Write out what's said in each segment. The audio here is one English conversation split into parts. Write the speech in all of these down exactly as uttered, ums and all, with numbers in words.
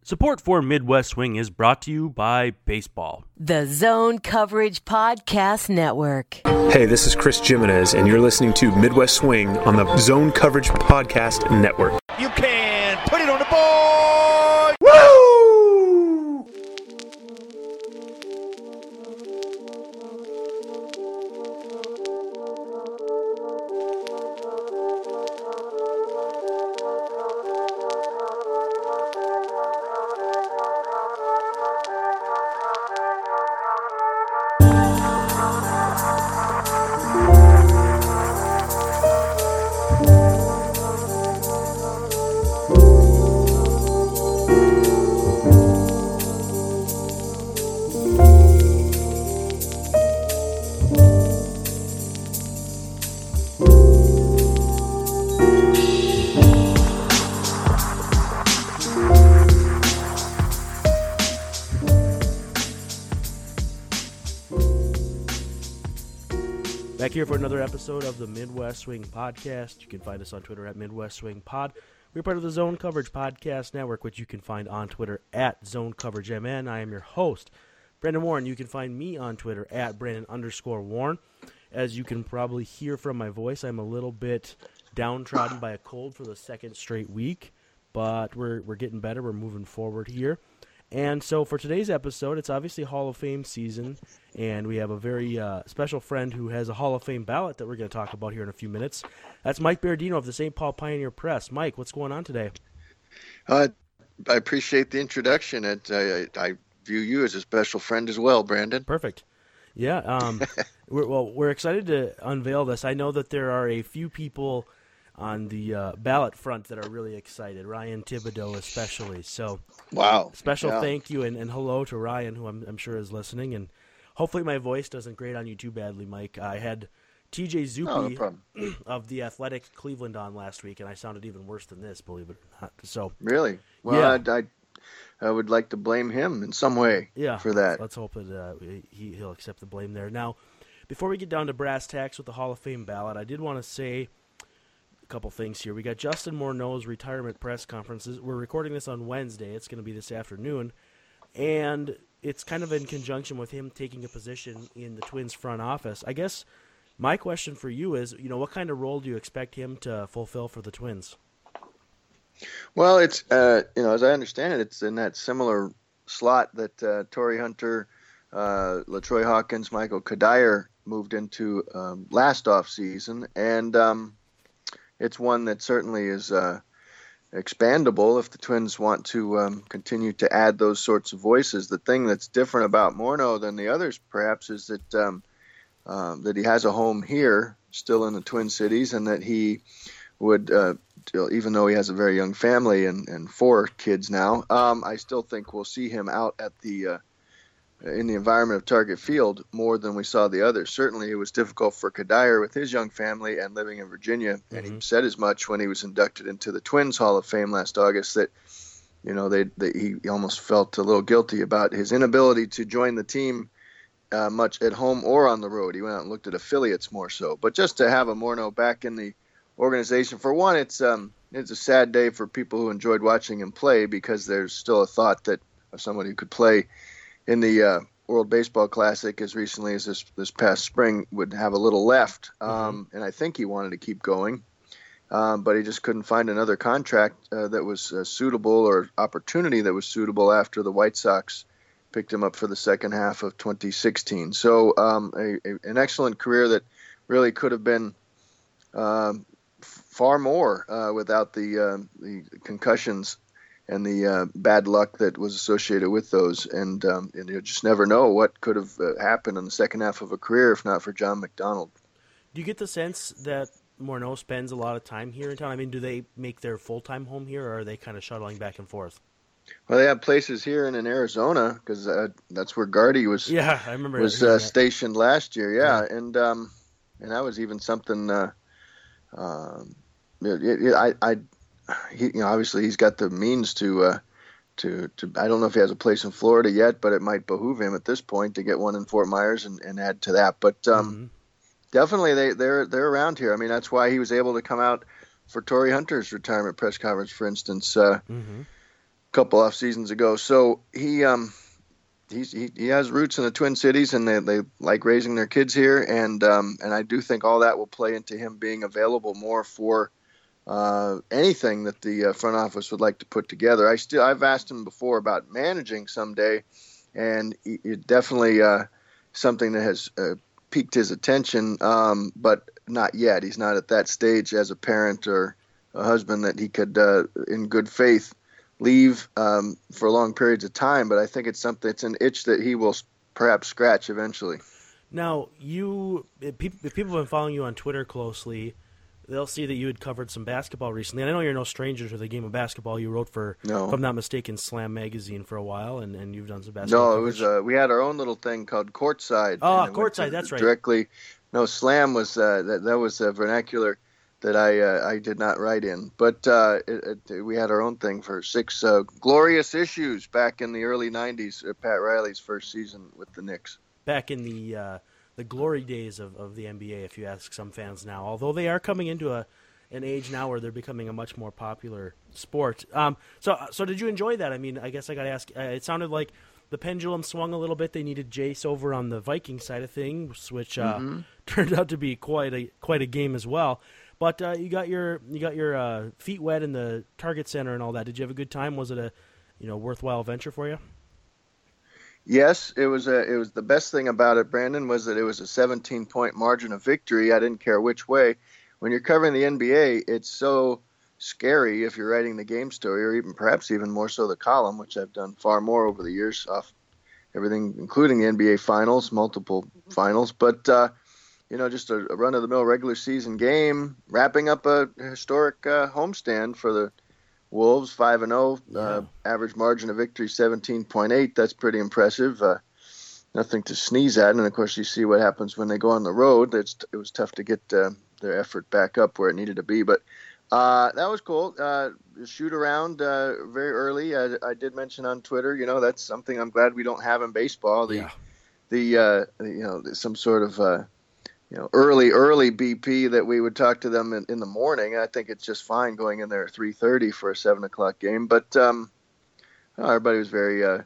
Support for Midwest Swing is brought to you by baseball. The Zone Coverage Podcast Network. Hey, this is Chris Jimenez, and you're listening to Midwest Swing on the Zone Coverage Podcast Network. You can put it on the board! Woo! Back here for another episode of the Midwest Swing Podcast. You can find us on Twitter at Midwest Swing Pod. We're part of the Zone Coverage Podcast Network, which you can find on Twitter at Zone Coverage M N. I am your host, Brandon Warren. You can find me on Twitter at Brandon underscore Warren. As you can probably hear from my voice, I'm a little bit downtrodden by a cold for the second straight week, but we're we're getting better. We're moving forward here. And so for today's episode, it's obviously Hall of Fame season, and we have a very uh, special friend who has a Hall of Fame ballot that we're going to talk about here in a few minutes. That's Mike Berardino of the Saint Paul Pioneer Press. Mike, what's going on today? Uh, I appreciate the introduction. And I, I view you as a special friend as well, Brandon. Perfect. Yeah. Um, we're, well, we're excited to unveil this. I know that there are a few people on the uh, ballot front that are really excited, Ryan Thibodeau especially. So, wow. Special yeah. thank you and, and hello to Ryan, who I'm, I'm sure is listening. And hopefully my voice doesn't grate on you too badly, Mike. I had T J Zuppe oh, no of The Athletic Cleveland on last week, and I sounded even worse than this, believe it or not. So Really? Well, yeah. I, I, I would like to blame him in some way yeah, for that. Let's hope that uh, he, he'll accept the blame there. Now, before we get down to brass tacks with the Hall of Fame ballot, I did want to say couple things here. We got Justin Morneau's retirement press conferences. We're recording this on Wednesday. It's going to be this afternoon. And it's kind of in conjunction with him taking a position in the Twins front office. I guess my question for you is, you know, what kind of role do you expect him to fulfill for the Twins? Well, it's, uh, you know, as I understand it, it's in that similar slot that uh, Torrey Hunter, uh, LaTroy Hawkins, Michael Cuddyer moved into um, last offseason. And, um, it's one that certainly is uh, expandable if the Twins want to um, continue to add those sorts of voices. The thing that's different about Morneau than the others, perhaps, is that um, um, that he has a home here, still in the Twin Cities, and that he would, uh, even though he has a very young family and, and four kids now, um, I still think we'll see him out at the uh, in the environment of Target Field more than we saw the others. Certainly it was difficult for Cuddyer with his young family and living in Virginia, mm-hmm. and he said as much when he was inducted into the Twins Hall of Fame last August that, you know, they, they he almost felt a little guilty about his inability to join the team uh, much at home or on the road. He went out and looked at affiliates more so. But just to have a Morneau back in the organization, for one, it's um it's a sad day for people who enjoyed watching him play, because there's still a thought that of somebody who could play in the uh, World Baseball Classic as recently as this this past spring would have a little left. Um, mm-hmm. And I think he wanted to keep going, um, but he just couldn't find another contract uh, that was uh, suitable, or opportunity that was suitable, after the White Sox picked him up for the second half of twenty sixteen. So um, a, a, an excellent career that really could have been um, f- far more uh, without the, uh, the concussions and the uh, bad luck that was associated with those. And, um, and you just never know what could have uh, happened in the second half of a career if not for John McDonald. Do you get the sense that Morneau spends a lot of time here in town? I mean, do they make their full-time home here, or are they kind of shuttling back and forth? Well, they have places here and in Arizona, because uh, that's where Gardy was yeah, I remember was uh, stationed last year. Yeah, yeah. and um, and that was even something. Uh, um, it, it, I, I, he, you know, obviously he's got the means to, uh, to, to. I don't know if he has a place in Florida yet, but it might behoove him at this point to get one in Fort Myers and, and add to that. But um, mm-hmm. definitely they they're they're around here. I mean, that's why he was able to come out for Torrey Hunter's retirement press conference, for instance. Uh, mm-hmm. couple off seasons ago. So he um he's he, he has roots in the Twin Cities, and they, they like raising their kids here, and um and I do think all that will play into him being available more for uh anything that the uh, front office would like to put together. I still I've asked him before about managing someday, and he, he definitely uh something that has uh, piqued his attention, um but not yet. He's not at that stage as a parent or a husband that he could uh, in good faith leave um, for long periods of time, but I think it's something. It's an itch that he will perhaps scratch eventually. Now, you if people, if people have been following you on Twitter closely, they'll see that you had covered some basketball recently. And I know you're no stranger to the game of basketball. You wrote for, no. if I'm not mistaken, Slam Magazine for a while, and, and you've done some basketball. No, it was uh, we had our own little thing called Courtside. Oh, Courtside, that's right. Directly, no, Slam was uh, that that was a vernacular that I uh, I did not write in, but uh, it, it, we had our own thing for six uh, glorious issues back in the early nineties. Uh, Pat Riley's first season with the Knicks. Back in the uh, the glory days of, of the N B A, if you ask some fans now, although they are coming into a an age now where they're becoming a much more popular sport. Um, so so did you enjoy that? I mean, I guess I got to ask. Uh, it sounded like the pendulum swung a little bit. They needed Jace over on the Viking side of things, which uh, mm-hmm. turned out to be quite a quite a game as well. But uh, you got your you got your uh, feet wet in the Target Center and all that. Did you have a good time? Was it a you know worthwhile venture for you? Yes, it was. A, it was the best thing about it, Brandon, was that it was a seventeen point margin of victory. I didn't care which way. When you're covering the N B A, it's so scary if you're writing the game story, or even perhaps even more so the column, which I've done far more over the years, off everything, including the N B A Finals, multiple finals, but. Uh, You know, just a, a run-of-the-mill regular season game, wrapping up a historic uh, homestand for the Wolves, five and oh, uh, average margin of victory seventeen point eight. That's pretty impressive. Uh, nothing to sneeze at. And, of course, you see what happens when they go on the road. It's, it was tough to get uh, their effort back up where it needed to be. But uh, that was cool. Uh, shoot around uh, very early. I, I did mention on Twitter, you know, that's something I'm glad we don't have in baseball. The, yeah. the uh, you know, some sort of uh, – you know, early, early B P that we would talk to them in, in the morning. I think it's just fine going in there at three thirty for a seven o'clock game. But um, everybody was very uh,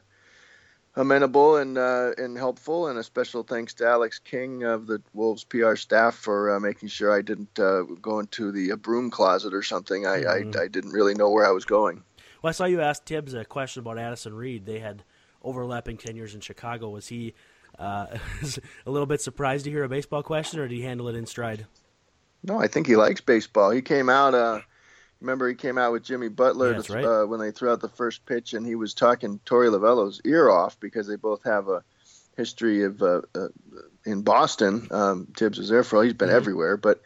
amenable and uh, and helpful. And a special thanks to Alex King of the Wolves P R staff for uh, making sure I didn't uh, go into the uh, broom closet or something. I, mm-hmm. I I didn't really know where I was going. Well, I saw you ask Tibbs a question about Addison Reed. They had overlapping tenures in Chicago. Was he Uh, a little bit surprised to hear a baseball question, or did he handle it in stride? No, I think he likes baseball. He came out, uh, remember he came out with Jimmy Butler yeah, to, right. uh, when they threw out the first pitch, and he was talking Torey Lovello's ear off because they both have a history of uh, uh, in Boston. Um, Tibbs was there for, he's been mm-hmm. everywhere. But,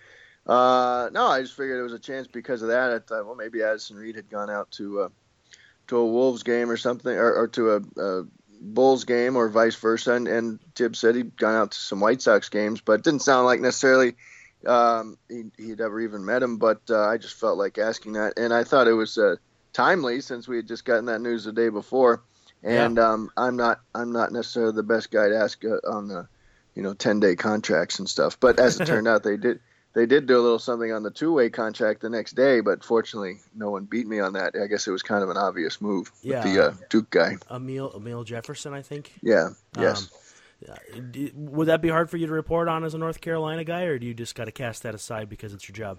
uh, no, I just figured it was a chance because of that. I thought, well, maybe Addison Reed had gone out to, uh, to a Wolves game or something, or, or to a, a Bulls game or vice versa, and, and Tibbs said he'd gone out to some White Sox games, but it didn't sound like necessarily um, he, he'd ever even met him, but uh, I just felt like asking that, and I thought it was uh, timely since we had just gotten that news the day before, and yeah. um, I'm not I'm not necessarily the best guy to ask uh, on the you know ten-day contracts and stuff, but as it turned out, they did they did do a little something on the two-way contract the next day, but fortunately, no one beat me on that. I guess it was kind of an obvious move yeah. with the uh, Duke guy. Emil, Emil Jefferson, I think. Yeah, yes. Um, would that be hard for you to report on as a North Carolina guy, or do you just got to cast that aside because it's your job?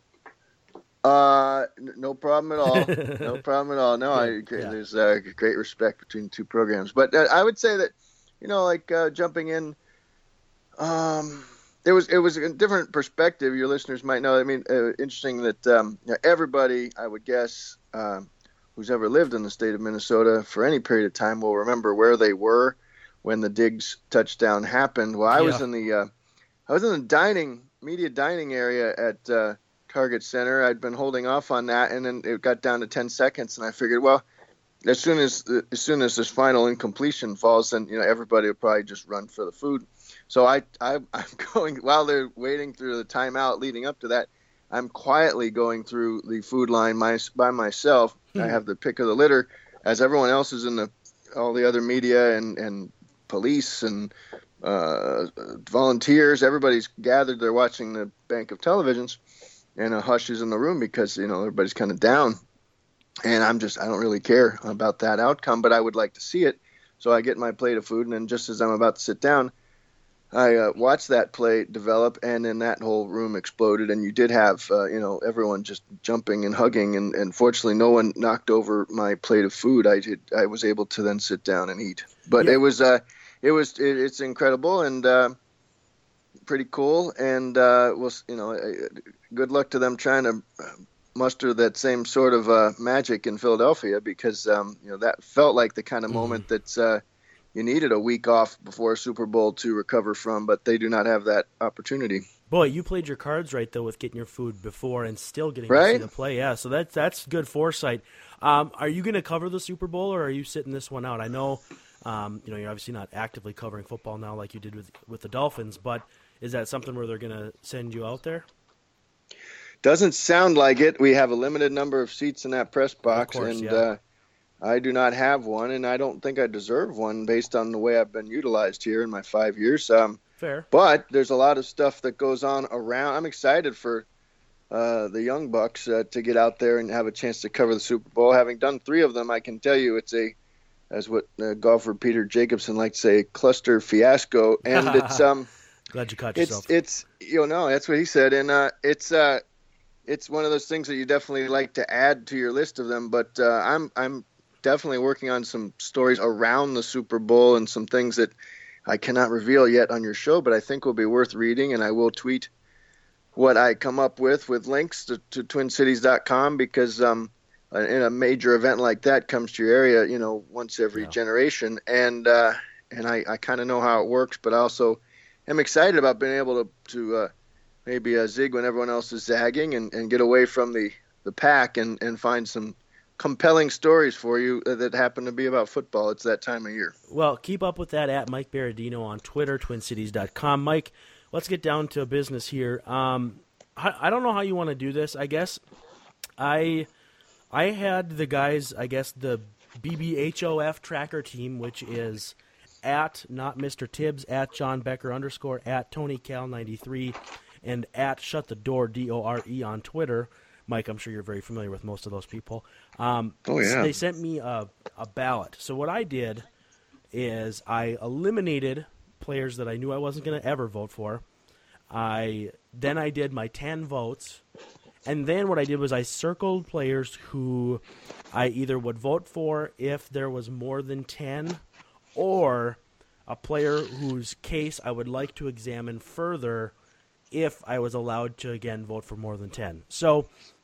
Uh, no problem at all. No problem at all. No, I, yeah. there's uh, great respect between the two programs. But uh, I would say that, you know, like uh, jumping in, um, It was it was a different perspective. Your listeners might know. I mean, uh, interesting that um, you know, everybody, I would guess, um, who's ever lived in the state of Minnesota for any period of time will remember where they were when the Diggs touchdown happened. Well, I yeah. was in the uh, I was in the dining media dining area at uh, Target Center. I'd been holding off on that, and then it got down to ten seconds, and I figured, well, as soon as as soon as this final incompletion falls, then you know everybody will probably just run for the food. So I, I, I'm going, while they're waiting through the timeout leading up to that, I'm quietly going through the food line my, by myself. Hmm. I have the pick of the litter as everyone else is in the, all the other media and, and police and uh, volunteers. Everybody's gathered. They're watching the bank of televisions, and a hush is in the room because, you know, everybody's kind of down. and I'm just I don't really care about that outcome, but I would like to see it. So I get my plate of food, and then just as I'm about to sit down, I uh, watched that play develop, and then that whole room exploded, and you did have, uh, you know, everyone just jumping and hugging, and, and fortunately no one knocked over my plate of food. I did. I was able to then sit down and eat. But yeah. it was, uh, it was, it, it's incredible and uh, pretty cool, and uh, we'll, you know, good luck to them trying to muster that same sort of uh, magic in Philadelphia, because um, you know that felt like the kind of mm-hmm. moment that's uh, you needed a week off before a Super Bowl to recover from, but they do not have that opportunity. Boy, you played your cards right though with getting your food before and still getting right? to see the play. Yeah, so that's that's good foresight. Um, are you going to cover the Super Bowl, or are you sitting this one out? I know, um, you know, you're obviously not actively covering football now like you did with with the Dolphins, but is that something where they're going to send you out there? Doesn't sound like it. We have a limited number of seats in that press box, course, and yeah. uh, I do not have one, and I don't think I deserve one based on the way I've been utilized here in my five years. Um, Fair. But there's a lot of stuff that goes on around. I'm excited for uh, the Young Bucks uh, to get out there and have a chance to cover the Super Bowl. Having done three of them, I can tell you it's a, as what uh, golfer Peter Jacobson liked to say, cluster fiasco, and it's um. Glad you caught it's, yourself. It's you know that's what he said, and uh, it's uh. It's one of those things that you definitely like to add to your list of them, but uh, I'm I'm definitely working on some stories around the Super Bowl and some things that I cannot reveal yet on your show, but I think will be worth reading, and I will tweet what I come up with with links to, to twin cities dot com, because um, in a major event like that comes to your area, you know, once every yeah. generation, and uh, and I, I kind of know how it works, but I also am excited about being able to to uh, maybe a zig when everyone else is zagging, and, and get away from the, the pack and, and find some compelling stories for you that happen to be about football. It's that time of year. Well, keep up with that at Mike Berardino on Twitter, twin cities dot com. Mike, let's get down to business here. Um, I, I don't know how you want to do this. I guess I I had the guys, I guess the B B H O F tracker team, which is at not Mister Tibbs, at John Becker underscore, at Tony Cal ninety-three, and at Shut the Door, D O R E, on Twitter. Mike, I'm sure you're very familiar with most of those people. Um, oh, yeah. They sent me a, a ballot. So what I did is I eliminated players that I knew I wasn't going to ever vote for. I Then I did my ten votes. And then what I did was I circled players who I either would vote for if there was more than ten, or a player whose case I would like to examine further if I was allowed to, again, vote for more than ten. So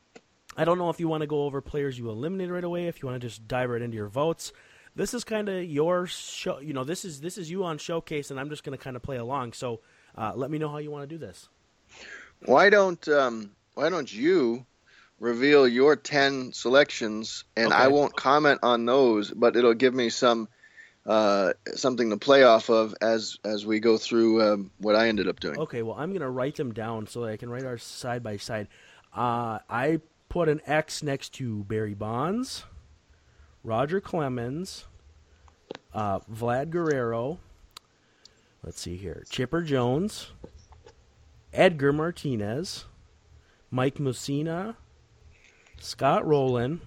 I don't know if you want to go over players you eliminate right away, if you want to just dive right into your votes. This is kind of your show. You know, this is this is you on Showcase, and I'm just going to kind of play along. So uh, let me know how you want to do this. Why don't um, Why don't you reveal your ten selections, and okay. I won't comment on those, but it'll give me some uh, something to play off of as as we go through um, what I ended up doing. Okay, well, I'm going to write them down so that I can write ours side by side. Uh, I put an X next to Barry Bonds, Roger Clemens, uh, Vlad Guerrero, let's see here, Chipper Jones, Edgar Martinez, Mike Mussina, Scott Rowland,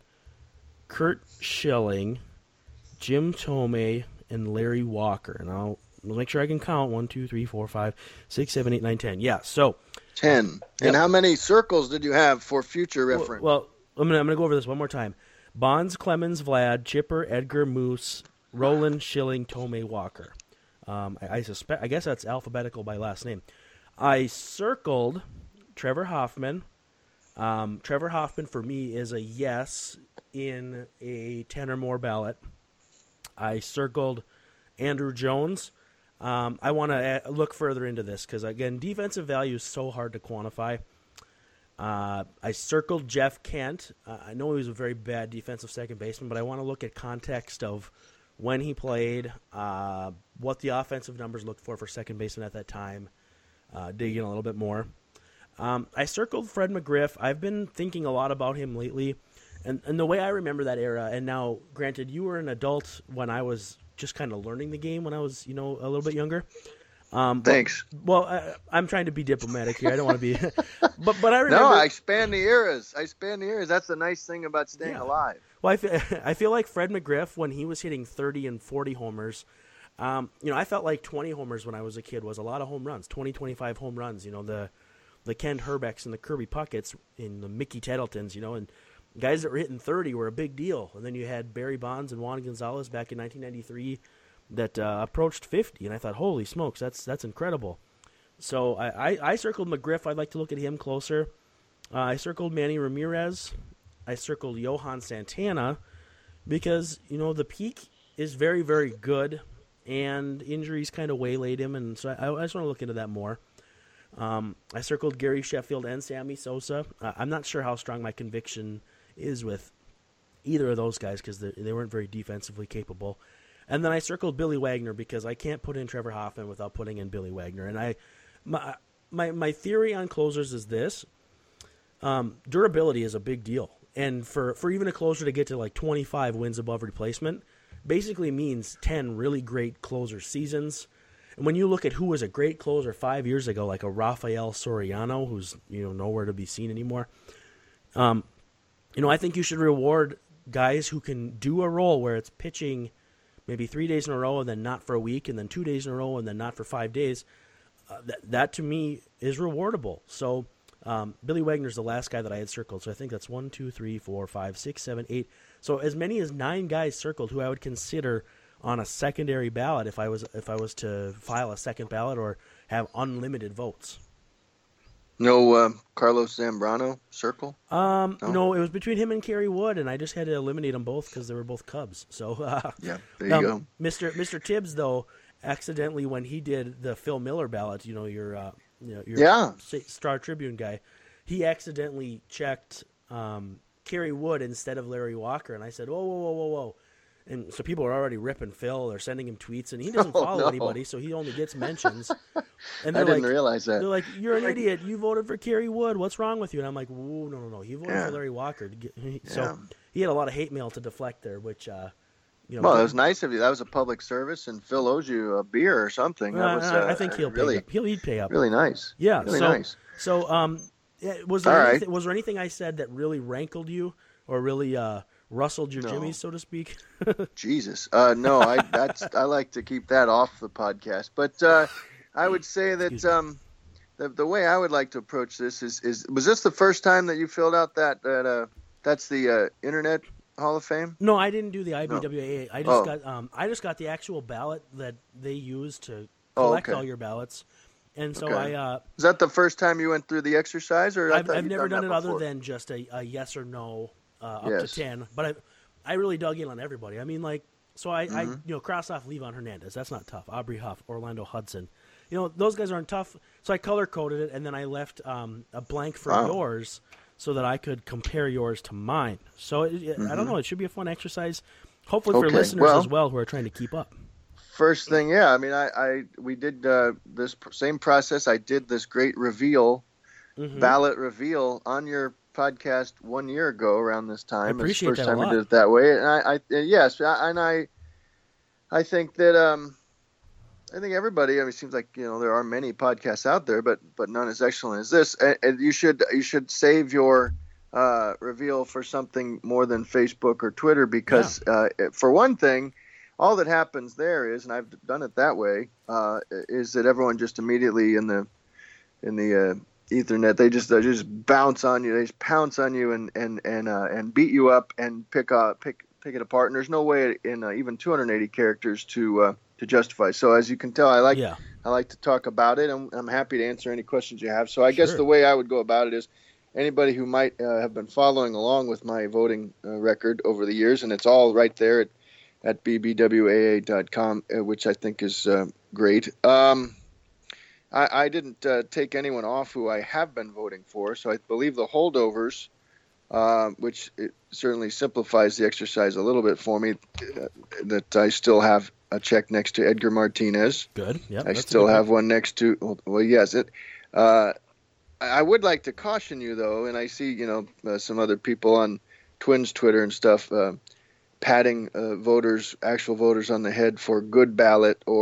Curt Schilling, Jim Thome, and Larry Walker. And I'll make sure I can count. One, two, three, four, five, six, seven, eight, nine, ten. Yeah, so. Ten. Yep. And how many circles did you have for future reference? Well, well I'm going I'm to go over this one more time. Bonds, Clemens, Vlad, Chipper, Edgar, Moose, Rowland, Schilling, Thome, Walker. Um, I, I suspect. I guess that's alphabetical by last name. I circled Trevor Hoffman. Um, Trevor Hoffman, for me, is a yes in a ten or more ballot. I circled Andrew Jones. Um, I want to look further into this because, again, defensive value is so hard to quantify. Uh, I circled Jeff Kent. Uh, I know he was a very bad defensive second baseman, but I want to look at context of when he played, uh, what the offensive numbers looked for for second baseman at that time, uh, dig in a little bit more. Um, I circled Fred McGriff. I've been thinking a lot about him lately. And, and the way I remember that era, and now, granted, you were an adult when I was just kind of learning the game when I was, you know, a little bit younger. Um, but, Thanks. Well, I, I'm trying to be diplomatic here. I don't want to be, but but I remember. No, I span the eras. I span the eras. That's the nice thing about staying Yeah. alive. Well, I feel, I feel like Fred McGriff when he was hitting thirty and forty homers. Um, you know, I felt like twenty homers when I was a kid was a lot of home runs. twenty, twenty-five home runs. You know, the the Ken Herbecks and the Kirby Pucketts and the Mickey Tettletons. You know, and guys that were hitting thirty were a big deal. And then you had Barry Bonds and Juan Gonzalez back in nineteen ninety-three. That uh, approached fifty, and I thought, holy smokes, that's that's incredible. So I, I, I circled McGriff. I'd like to look at him closer. Uh, I circled Manny Ramirez. I circled Johan Santana because, you know, the peak is very, very good, and injuries kind of waylaid him, and so I, I just want to look into that more. Um, I circled Gary Sheffield and Sammy Sosa. Uh, I'm not sure how strong my conviction is with either of those guys because they, they weren't very defensively capable. And then I circled Billy Wagner because I can't put in Trevor Hoffman without putting in Billy Wagner. And I, my my, my theory on closers is this: um, durability is a big deal, and for, for even a closer to get to like twenty-five wins above replacement, basically means ten really great closer seasons. And when you look at who was a great closer five years ago, like a Rafael Soriano, who's you know nowhere to be seen anymore, um, you know I think you should reward guys who can do a role where it's pitching maybe three days in a row and then not for a week, and then two days in a row and then not for five days. Uh, that, that to me is rewardable. So um, Billy Wagner's the last guy that I had circled. So I think that's one, two, three, four, five, six, seven, eight. So as many as nine guys circled who I would consider on a secondary ballot if I was if I was to file a second ballot or have unlimited votes. No uh, Carlos Zambrano circle? Um, no? no, it was between him and Kerry Wood, and I just had to eliminate them both because they were both Cubs. So uh, yeah, there you um, go. Mister Mister Tibbs, though, accidentally when he did the Phil Miller ballot, you know, your uh, you know, your Yeah. Star Tribune guy, he accidentally checked um, Kerry Wood instead of Larry Walker, and I said, whoa, whoa, whoa, whoa, whoa. And so people are already ripping Phil. They're sending him tweets, and he doesn't Oh, follow no. anybody, so he only gets mentions. And I they're didn't like, realize that. They're like, you're an idiot. You voted for Kerry Wood. What's wrong with you? And I'm like, whoa, no, no, no. He voted Yeah. for Larry Walker. To get, so Yeah. he had a lot of hate mail to deflect there, which, uh, you know. Well, that was nice of you. That was a public service, and Phil owes you a beer or something. That uh, was, I uh, think he'll really, pay up. He'll he'd pay up. really nice. Yeah. really so, nice. So, um, yeah, was there All anything, right. was there anything I said that really rankled you or really uh, rustled your No. jimmies, so to speak? Jesus, uh, no, I that's I like to keep that off the podcast. But uh, I would say Excuse that um, the the way I would like to approach this is is was this the first time that you filled out that that uh, that's the uh, Internet Hall of Fame? No, I didn't do the I B W A A. I just Oh. got um, I just got the actual ballot that they use to Oh, collect okay. all your ballots, and so Okay. I uh, Is that the first time you went through the exercise, or I I've, thought I've you'd never done that it other before? than just a, a yes or no uh, up Yes. to ten. But I I really dug in on everybody. I mean, like so I, I Mm-hmm. you know cross off Levon Hernandez. That's not tough. Aubrey Huff, Orlando Hudson. You know those guys aren't tough. So I color coded it, and then I left um, a blank for Wow. yours so that I could compare yours to mine. So it, it- I don't Mm-hmm. know. It should be a fun exercise. Hopefully for Okay, listeners well- as well who are trying to keep up. First thing, yeah. I mean, I, I we did uh, this pr- same process. I did this great reveal, Mhm. ballot reveal on your podcast one year ago around this time. appreciate it's the first that a time lot. we did it that way, and I, I uh, yes, I, and I, I think that um, I think everybody. I mean, it seems like you know there are many podcasts out there, but but none as excellent as this. And, and you should you should save your uh, reveal for something more than Facebook or Twitter because uh, for one thing. All that happens there is, and I've done it that way, uh, is that everyone just immediately in the in the uh, Ethernet they just they just bounce on you, they just pounce on you and and and uh, and beat you up and pick uh, pick pick it apart. And there's no way in uh, even two hundred eighty characters to uh, to justify. So as you can tell, I like Yeah. I like to talk about it. I'm I'm happy to answer any questions you have. So I guess Sure. the way I would go about it is. Anybody who might uh, have been following along with my voting uh, record over the years, and it's all right there at at b b w a a dot com, uh, which I think is uh, great. Um, I, I didn't uh, take anyone off who I have been voting for, so I believe the holdovers, uh, which it certainly simplifies the exercise a little bit for me, uh, that I still have a check next to Edgar Martinez. Good. Yep, I that's a still good have one next to, well, yes. It, uh, I would like to caution you, though, and I see, you know, uh, some other people on Twins Twitter and stuff uh, patting uh, voters, actual voters on the head for good ballot or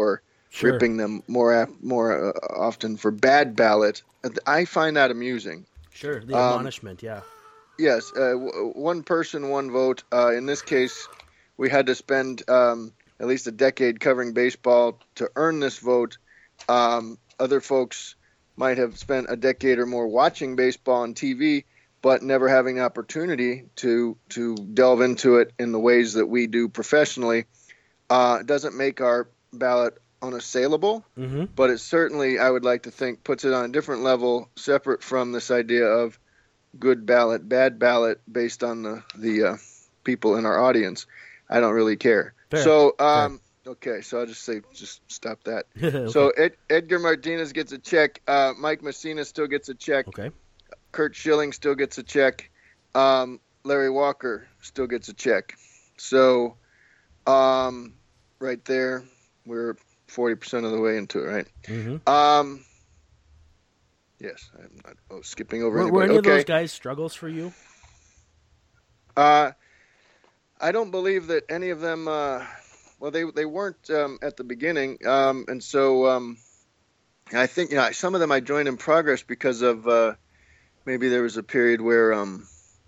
Sure. ripping them more more uh, often for bad ballot. I find that amusing. Sure, the Um, admonishment, yeah. Yes, uh, w- one person, one vote. Uh, in this case, we had to spend um, at least a decade covering baseball to earn this vote. Um, other folks might have spent a decade or more watching baseball on T V, but never having the opportunity to to delve into it in the ways that we do professionally. Uh, doesn't make our ballot unassailable, Mm-hmm. but it certainly, I would like to think, puts it on a different level, separate from this idea of good ballot, bad ballot, based on the the uh, people in our audience. I don't really care. Fair. So, um, okay, so I'll just say, just stop that. Okay. So Ed, Edgar Martinez gets a check. Uh, Mike Messina still gets a check. Okay. Kurt Schilling still gets a check. Um, Larry Walker still gets a check. So, um, right there, we're forty percent of the way into it, right? Mm-hmm. Um, yes, I'm not oh, skipping over Were, were anybody. any Okay. of those guys struggles for you? Uh, I don't believe that any of them. Uh, well, they they weren't um, at the beginning, um, and so um, I think you know some of them I joined in progress because of uh, maybe there was a period where um,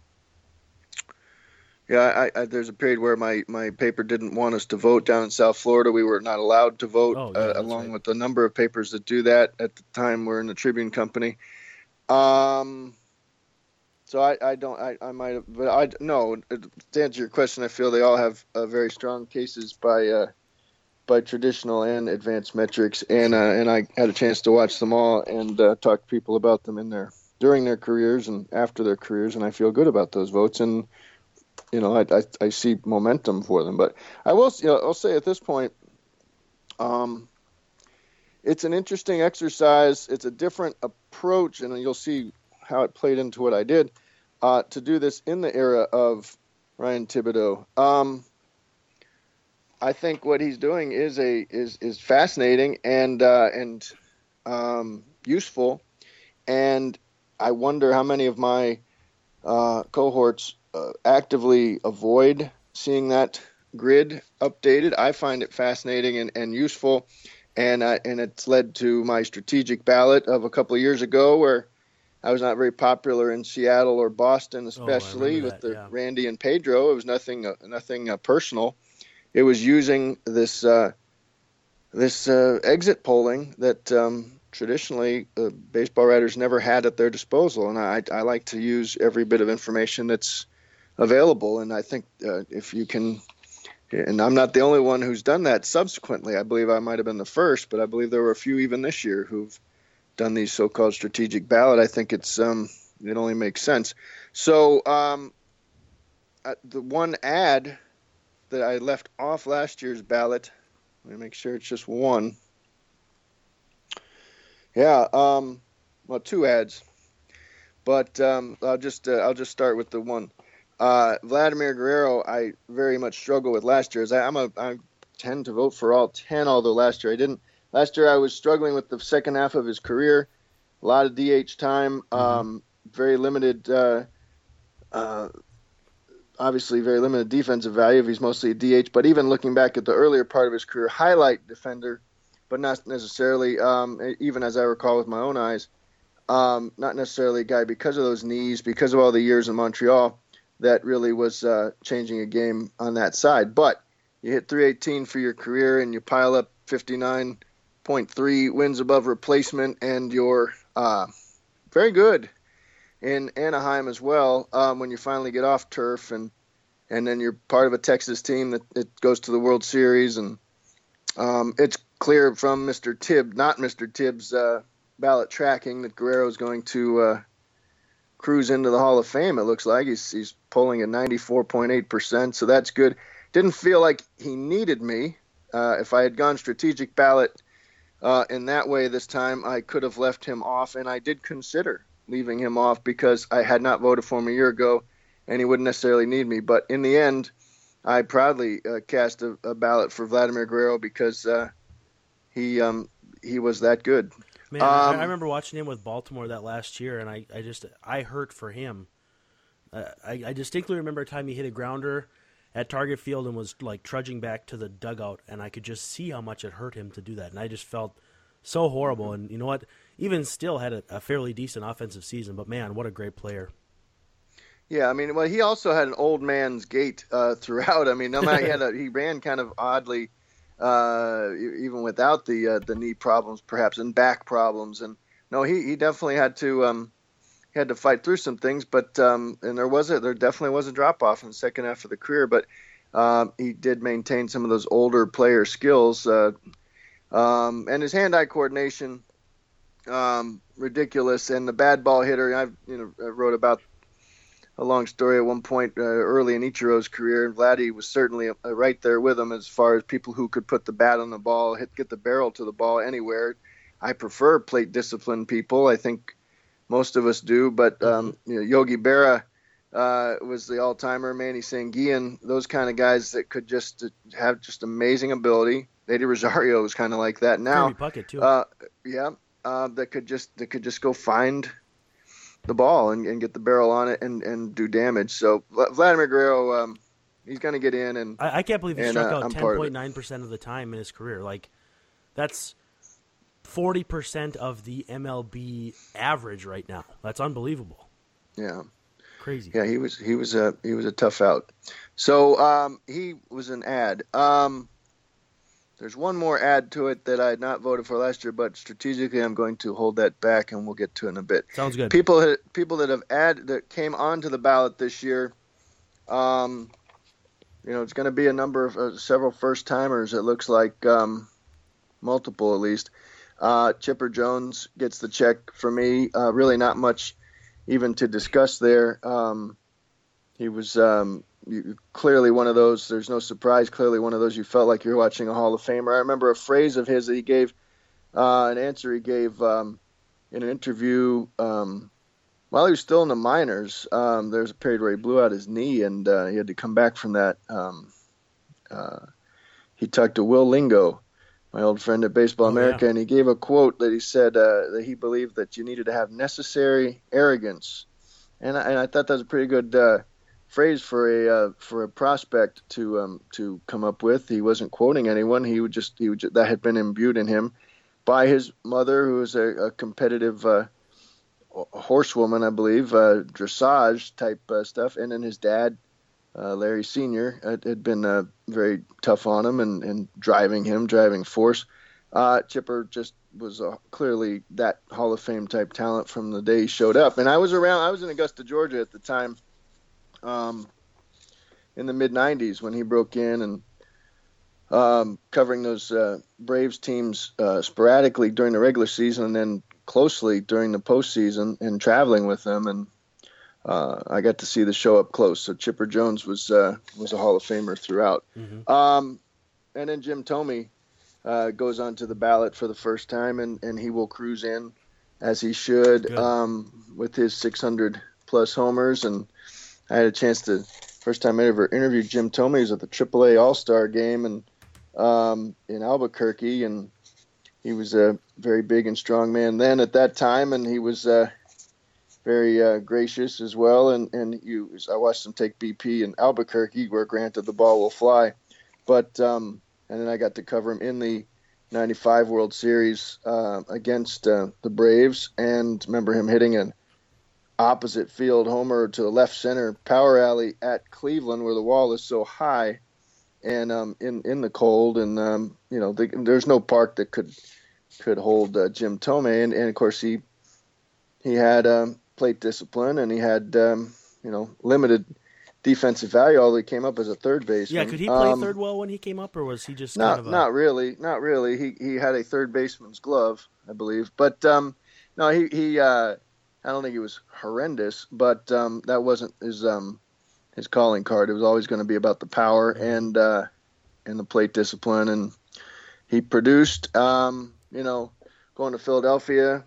yeah, I, I, there's a period where my, my paper didn't want us to vote down in South Florida. We were not allowed to vote, Oh, yeah, uh, that's along right. with a number of papers that do that. At the time, we're in the Tribune Company. Um, so I, I don't, I, I might have, but I, no, to answer your question, I feel they all have uh, very strong cases by, uh, by traditional and advanced metrics. And, uh, and I had a chance to watch them all and uh, talk to people about them in their, during their careers and after their careers. And I feel good about those votes. And, you know, I, I, I see momentum for them. But I will, you know, I'll say at this point, um, it's an interesting exercise. It's a different approach, and you'll see how it played into what I did, uh, to do this in the era of Ryan Thibodeau. Um, I think what he's doing is a is is fascinating and uh, and um, useful, and I wonder how many of my uh, cohorts uh, actively avoid seeing that grid updated. I find it fascinating and, and useful. And uh, and it's led to my strategic ballot of a couple of years ago, where I was not very popular in Seattle or Boston, especially Oh, with that, the yeah. Randy and Pedro. It was nothing uh, nothing uh, personal. It was using this uh, this uh, exit polling that um, traditionally uh, baseball writers never had at their disposal, and I I like to use every bit of information that's available. And I think uh, if you can. And I'm not the only one who's done that subsequently. I believe I might have been the first, but I believe there were a few even this year who've done these so-called strategic ballot. I think it's um, it only makes sense. So um, uh, the one ad that I left off last year's ballot, let me make sure it's just one. Yeah, um, well, two ads, but um, I'll just uh, I'll just start with the one. Uh, Vladimir Guerrero, I very much struggle with last year. As I, I'm a, I tend to vote for all ten, although last year I didn't. Last year I was struggling with the second half of his career, a lot of D H time, Mm-hmm. um, very limited, uh, uh, obviously very limited defensive value if he's mostly a D H. But even looking back at the earlier part of his career, highlight defender, but not necessarily, um, even as I recall with my own eyes, um, not necessarily a guy because of those knees, because of all the years in Montreal, that really was uh, changing a game on that side. But you hit three eighteen for your career and you pile up fifty-nine point three wins above replacement, and you're uh, very good in Anaheim as well um, when you finally get off turf, and and then you're part of a Texas team that it goes to the World Series. And um, it's clear from Mister Tibb, not Mister Tibb's uh, ballot tracking, that Guerrero is going to uh, cruise into the Hall of Fame. It looks like he's he's polling at ninety-four point eight percent, so that's good. Didn't feel like he needed me. Uh, if I had gone strategic ballot uh, in that way this time, I could have left him off, and I did consider leaving him off because I had not voted for him a year ago, and he wouldn't necessarily need me. But in the end, I proudly uh, cast a, a ballot for Vladimir Guerrero because uh, he um, he was that good. Man, I, Um, I remember watching him with Baltimore that last year, and I, I just I hurt for him. Uh, I, I distinctly remember a time he hit a grounder, at Target Field and was like trudging back to the dugout, and I could just see how much it hurt him to do that, and I just felt so horrible. And you know what? Even still had a, a fairly decent offensive season, but man, what a great player. Yeah, I mean, well, he also had an old man's gait uh, throughout. I mean, no matter he had a, he ran kind of oddly, uh, even without the uh, the knee problems, perhaps, and back problems. And no, he, he definitely had to um, he had to fight through some things. But um, and there was a there definitely was a drop off in the second half of the career. But um, he did maintain some of those older player skills, uh, um, and his hand eye coordination, um, ridiculous. And the bad ball hitter. I've you know I wrote about a long story at one point uh, early in Ichiro's career, and Vladdy was certainly uh, right there with him as far as people who could put the bat on the ball, hit get the barrel to the ball anywhere. I prefer plate discipline people. I think most of us do, but um, you know, Yogi Berra uh, was the all-timer. Manny Sanguillen, those kind of guys that could just uh, have just amazing ability. Eddie Rosario was kind of like that. Now, Puckett too. Uh, yeah, uh, that could just that could just go find the ball and, and get the barrel on it and, and do damage. So Vladimir Guerrero, um, he's going to get in. And I, I can't believe he and, struck uh, out I'm ten part of point it. nine percent of the time in his career. Like, that's forty percent of the M L B average right now. That's unbelievable. Yeah. Crazy. Yeah, he was he was a he was a tough out. So um, he was an ad. Um, there's one more ad to it that I had not voted for last year, but strategically I'm going to hold that back, and we'll get to it in a bit. Sounds good. People that, people that have ad that came onto the ballot this year, um, you know, it's going to be a number of uh, several first timers. It looks like um, multiple at least. Uh, Chipper Jones gets the check for me. Uh, really, not much even to discuss there. Um, he was um, you, clearly one of those. There's no surprise. Clearly one of those you felt like you're watching a Hall of Famer. I remember a phrase of his that he gave, uh, an answer he gave um, in an interview um, while he was still in the minors. Um, there was a period where he blew out his knee, and uh, he had to come back from that. Um, uh, he talked to Will Lingo, my old friend at Baseball Oh, America, yeah. and he gave a quote that he said uh, that he believed that you needed to have necessary arrogance, and I, and I thought that was a pretty good uh, phrase for a uh, for a prospect to um, to come up with. He wasn't quoting anyone. He would just he would just, that had been imbued in him by his mother, who was a, a competitive uh, horsewoman, I believe, uh, dressage type uh, stuff, and then his dad. Uh, Larry Senior had, had been uh, very tough on him and, and driving him, driving force. Uh, Chipper just was uh, clearly that Hall of Fame type talent from the day he showed up. And I was around, I was in Augusta, Georgia at the time, um, in the mid nineties when he broke in and um, covering those uh, Braves teams uh, sporadically during the regular season and then closely during the postseason and traveling with them. And Uh, I got to see the show up close. So Chipper Jones was uh, was a Hall of Famer throughout. Mm-hmm. Um, and then Jim Thome uh, goes onto the ballot for the first time, and, and he will cruise in as he should um, with his six hundred plus homers. And I had a chance to first time I ever interviewed Jim Thome was at the triple A All-Star game and um, in Albuquerque, and he was a very big and strong man then at that time, and he was. Uh, Very uh, gracious as well, and and you. I watched him take B P in Albuquerque, where granted the ball will fly, but um, and then I got to cover him in the ninety-five World Series uh, against uh, the Braves, and remember him hitting an opposite field homer to the left center power alley at Cleveland, where the wall is so high, and um, in in the cold, and um, you know the, there's no park that could could hold uh, Jim Thome, and, and of course he he had. Um, plate discipline, and he had um, you know limited defensive value, although he came up as a third baseman. Yeah, could he play um, third well when he came up, or was he just not kind of a... not really, not really. He he had a third baseman's glove, I believe, but um, no, he he uh, I don't think he was horrendous, but um, that wasn't his um, his calling card. It was always going to be about the power and uh, and the plate discipline, and he produced. Um, you know, going to Philadelphia.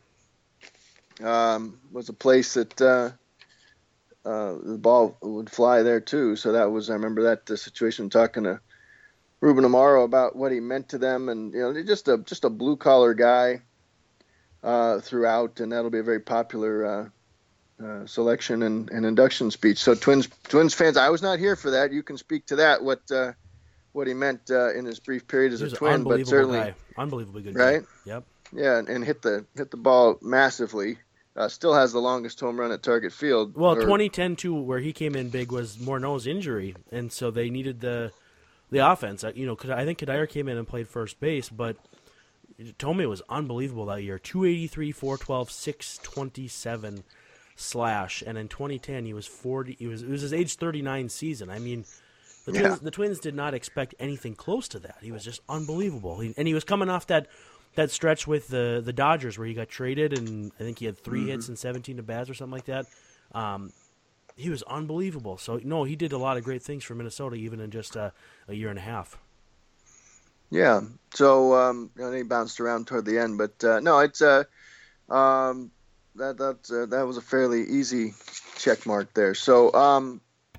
Um, was a place that uh, uh, the ball would fly there too. So that was, I remember that the situation talking to Ruben Amaro about what he meant to them, and you know, just a just a blue collar guy uh, throughout, and that'll be a very popular uh, uh, selection and, and induction speech. So Twins Twins fans, I was not here for that. You can speak to that. What uh, what he meant uh, in his brief period as He a was an Twin, but certainly guy. Unbelievably good right. Guy. Yep. Yeah, and, and hit the hit the ball massively. Uh, still has the longest home run at Target Field. Well, or, twenty ten too, where he came in big, was Morneau's injury, and so they needed the the offense. You know, I think Cuddyer came in and played first base, but Thome was unbelievable that year. two eighty-three, four twelve, six twenty-seven slash, and in twenty ten he was forty. He was it was his age thirty-nine season. I mean, the Twins, yeah. the Twins did not expect anything close to that. He was just unbelievable, he, and he was coming off that. That stretch with the the Dodgers where he got traded, and I think he had three mm-hmm. hits and seventeen at bats or something like that. Um, he was unbelievable. So, no, he did a lot of great things for Minnesota, even in just uh, a year and a half. Yeah. So, um, you know, he bounced around toward the end. But, uh, no, it's uh, um, that that, uh, that was a fairly easy check mark there. So, um,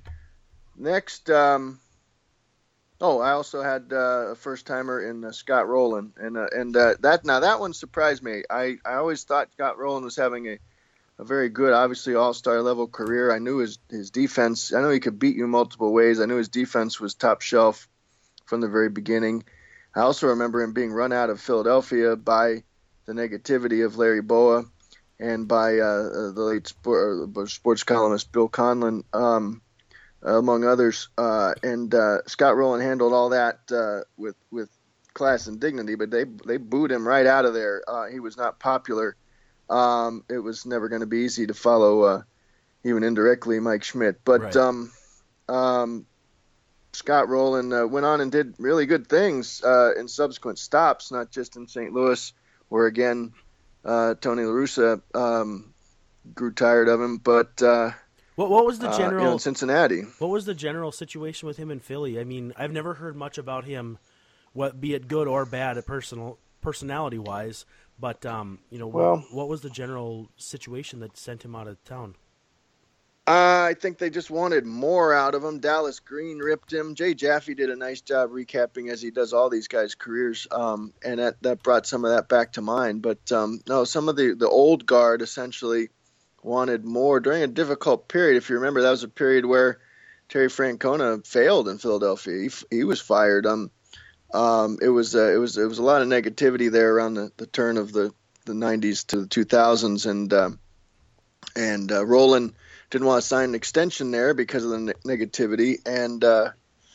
next um, – Oh, I also had uh, a first timer in uh, Scott Rowland, and uh, and uh, that now that one surprised me. I, I always thought Scott Rowland was having a, a very good, obviously all star level career. I knew his his defense. I know he could beat you multiple ways. I knew his defense was top shelf from the very beginning. I also remember him being run out of Philadelphia by the negativity of Larry Boa and by uh, the late sport, uh, sports columnist Bill Conlon. Um, among others, uh, and uh, Scott Rowland handled all that uh, with with class and dignity. But they they booed him right out of there. Uh, he was not popular. Um, it was never going to be easy to follow, uh, even indirectly, Mike Schmidt. But right. um, um, Scott Rowland uh, went on and did really good things uh, in subsequent stops, not just in Saint Louis, where again uh, Tony La Russa um, grew tired of him, but. Uh, What what was the general uh, you know, in Cincinnati? What was the general situation with him in Philly? I mean, I've never heard much about him, what be it good or bad, personal personality wise. But um, you know, well, what, what was the general situation that sent him out of town? Uh, I think they just wanted more out of him. Dallas Green ripped him. Jay Jaffe did a nice job recapping, as he does all these guys' careers, um, and that, that brought some of that back to mind. But um, no, some of the the old guard essentially wanted more during a difficult period. If you remember, that was a period where Terry Francona failed in Philadelphia. He, he was fired. Um, um, it was uh, it was it was a lot of negativity there around the, the turn of the, the nineties to the two thousands, and um, and uh, Rowland didn't want to sign an extension there because of the ne- negativity, and uh,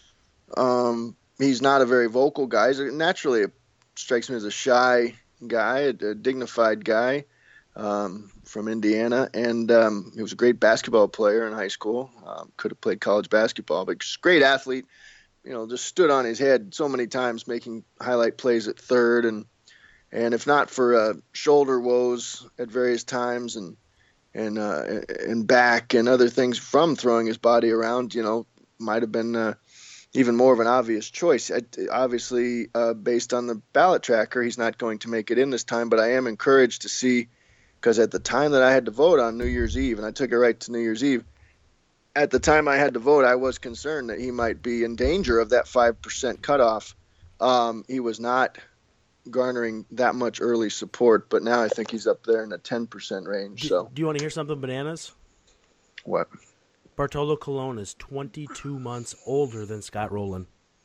um, he's not a very vocal guy. He's a, naturally, it strikes me as a shy guy, a, a dignified guy. Um, from Indiana, and um, he was a great basketball player in high school. Um, could have played college basketball, but just great athlete. You know, just stood on his head so many times, making highlight plays at third, and and if not for uh, shoulder woes at various times, and and uh, and back and other things from throwing his body around, you know, might have been uh, even more of an obvious choice. I, obviously, uh, based on the ballot tracker, he's not going to make it in this time, but I am encouraged to see. Because at the time that I had to vote on New Year's Eve, and I took it right to New Year's Eve, at the time I had to vote, I was concerned that he might be in danger of that five percent cutoff. Um, he was not garnering that much early support, but now I think he's up there in the ten percent range. Do, So, do you want to hear something bananas? What? Bartolo Colon is twenty-two months older than Scott Rowland.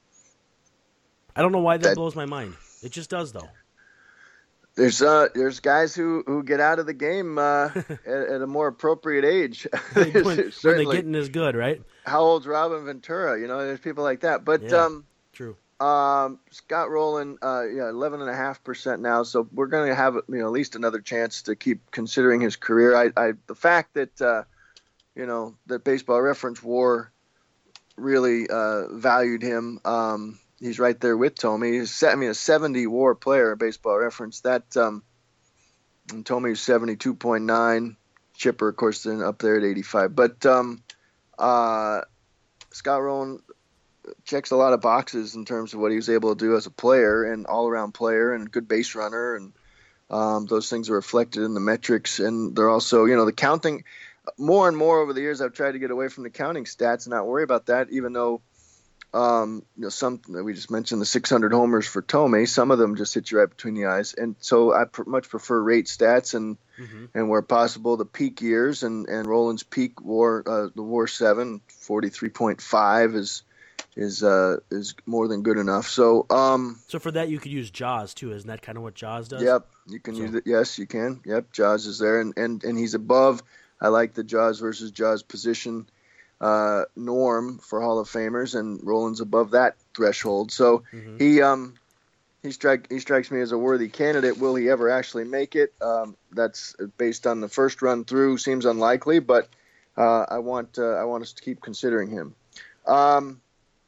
I don't know why that, that blows my mind. It just does, though. There's uh there's guys who, who get out of the game uh, at, at a more appropriate age. when, when they're getting as good, right? How old's Robin Ventura? You know, there's people like that. But yeah, um, true. Um, Scott Rowland, uh, yeah, eleven and a half percent now. So we're going to have you know at least another chance to keep considering his career. I, I the fact that uh, you know that Baseball Reference WAR really uh, valued him. Um, He's right there with Thome. He's, I mean, a seventy WAR player at Baseball Reference. That um, and Thome was seventy-two point nine. Chipper, of course, then up there at eighty-five. But um, uh, Scott Rowland checks a lot of boxes in terms of what he was able to do as a player and all-around player and good base runner. And um, those things are reflected in the metrics. And they're also, you know, the counting. More and more over the years, I've tried to get away from the counting stats and not worry about that, even though Um, you know, some we just mentioned the six hundred homers for Tomei. Some of them just hit you right between the eyes, and so I pr- much prefer rate stats and mm-hmm. and where possible the peak years. And, and Roland's peak WAR, uh, the WAR seven, forty-three point five is is uh, is more than good enough. So um, so for that you could use Jaws too. Isn't that kind of what Jaws does? Yep, you can so. use it. Yes, you can. Yep, Jaws is there, and and and he's above. I like the Jaws versus Jaws position uh, norm for Hall of Famers, and Roland's above that threshold. So mm-hmm. he um he strike he strikes me as a worthy candidate. Will he ever actually make it? Um, that's based on the first run through. Seems unlikely, but uh, I want uh, I want us to keep considering him. Um,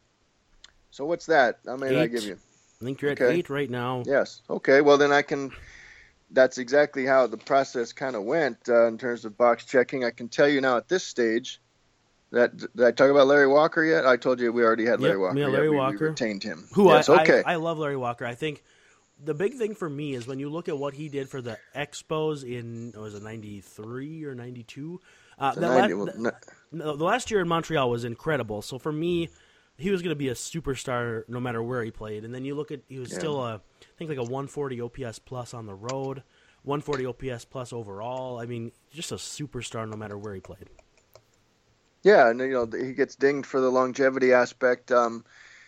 so what's that? How many did I give you? I think you're at okay. eight right now. Yes. Okay. Well, then I can. That's exactly how the process kind of went uh, in terms of box checking. I can tell you now at this stage. That did I talk about Larry Walker yet? I told you we already had Larry yep, Walker. Yeah, Larry we, Walker. We retained him. Who yes, I, okay. I I love Larry Walker. I think the big thing for me is when you look at what he did for the Expos in was it ninety-three or ninety-two? Uh, that ninety, la- well, the, the last year in Montreal was incredible. So for me, he was going to be a superstar no matter where he played. And then you look at he was yeah. still a I think like a one forty O P S plus on the road, one forty O P S plus overall. I mean, just a superstar no matter where he played. Yeah, and you know he gets dinged for the longevity aspect, um,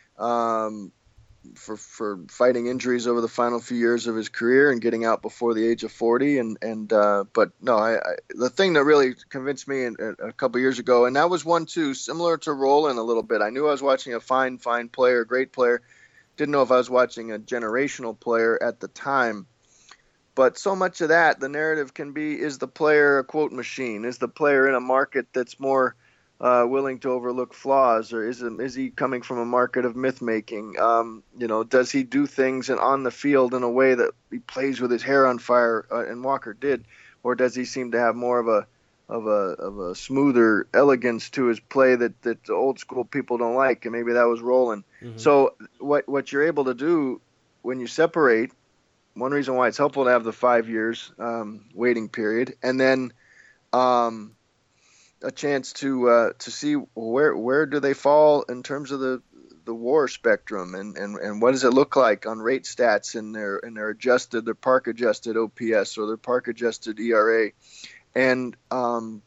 um, for for fighting injuries over the final few years of his career and getting out before the age of forty. And and uh, but no, I, I the thing that really convinced me in, in, a couple years ago, and that was one too, similar to Roland a little bit. I knew I was watching a fine, fine player, great player. Didn't know if I was watching a generational player at the time. But so much of that, the narrative can be: is the player a quote machine? Is the player in a market that's more Uh, willing to overlook flaws, or is it, is he coming from a market of myth making? Um, you know, does he do things and on the field in a way that he plays with his hair on fire, uh, and Walker did, or does he seem to have more of a of a of a smoother elegance to his play that that the old school people don't like? And maybe that was Roland. Mm-hmm. So what what you're able to do when you separate, one reason why it's helpful to have the five years um, waiting period, and then um, a chance to uh, to see where where do they fall in terms of the the WAR spectrum, and, and, and what does it look like on rate stats and their and their adjusted their park adjusted O P S or their park adjusted E R A, and um,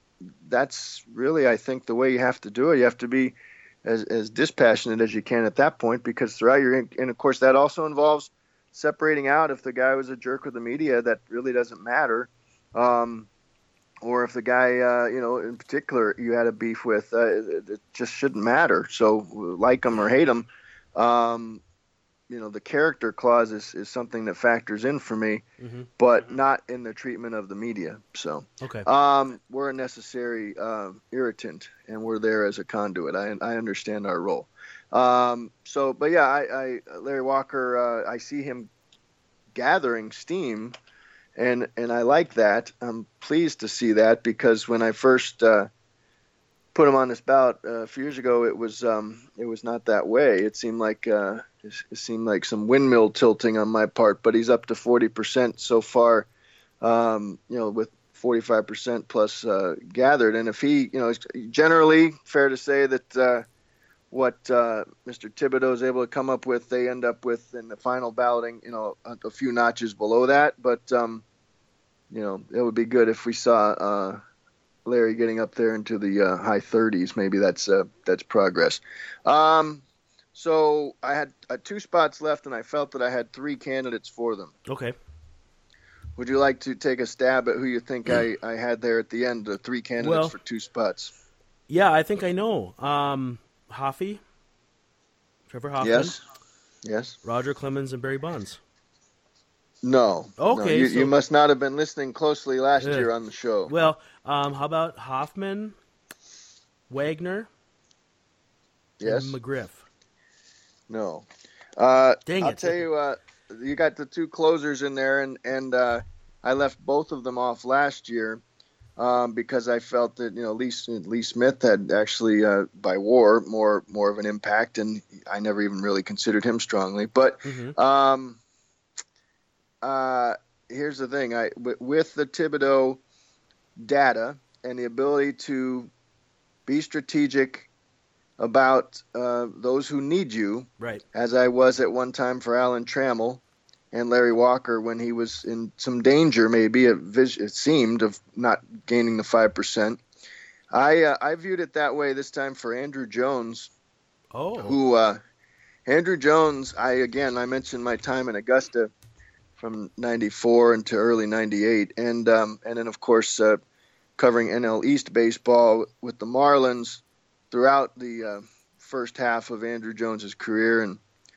that's really I think the way you have to do it. You have to be as as dispassionate as you can at that point, because throughout your and of course that also involves separating out if the guy was a jerk with the media. That really doesn't matter. Um, Or if the guy, uh, you know, in particular, you had a beef with, uh, it just shouldn't matter. So like him or hate him, um, you know, the character clause is, is something that factors in for me, mm-hmm. but mm-hmm. not in the treatment of the media. So okay. um, we're a necessary uh, irritant, and we're there as a conduit. I, I understand our role. Um, so, but yeah, I, I Larry Walker, uh, I see him gathering steam. And and I like that. I'm pleased to see that, because when I first uh, put him on this ballot uh, a few years ago, it was um, it was not that way. It seemed like uh, it, it seemed like some windmill tilting on my part. But he's up to forty percent so far, um, you know, with forty-five percent plus uh, gathered. And if he, you know, it's generally fair to say that uh, what uh, Mister Thibodeau is able to come up with, they end up with in the final balloting, you know, a, a few notches below that. But, um, you know, it would be good if we saw uh, Larry getting up there into the uh, high thirties. Maybe that's uh, that's progress. Um, so I had uh, two spots left, and I felt that I had three candidates for them. Okay. Would you like to take a stab at who you think I, I had there at the end, the three candidates well, for two spots? Yeah, I think I know. Um, Hoffy, Trevor Hoffman. Yes. Yes. Roger Clemens and Barry Bonds. No. Okay. No. You, so, you must not have been listening closely last uh, year on the show. Well, um, how about Hoffman, Wagner, yes, and McGriff? No. Uh, Dang I'll it. tell you, uh, you got the two closers in there, and, and uh, I left both of them off last year. Um, because I felt that, you know, Lee, Lee Smith had actually, uh, by WAR, more more of an impact, and I never even really considered him strongly. But mm-hmm. um, uh, here's the thing. I, w- with the Thibodeau data and the ability to be strategic about uh, those who need you, Right. as I was at one time for Alan Trammell and Larry Walker when he was in some danger, maybe it, vis- it seemed, of not gaining the five percent. I uh, I viewed it that way this time for Andrew Jones, Oh. who uh, Andrew Jones, I again, I mentioned my time in Augusta from ninety-four into early ninety-eight, and um, and then, of course, uh, covering N L East baseball with the Marlins throughout the uh, first half of Andrew Jones's career. And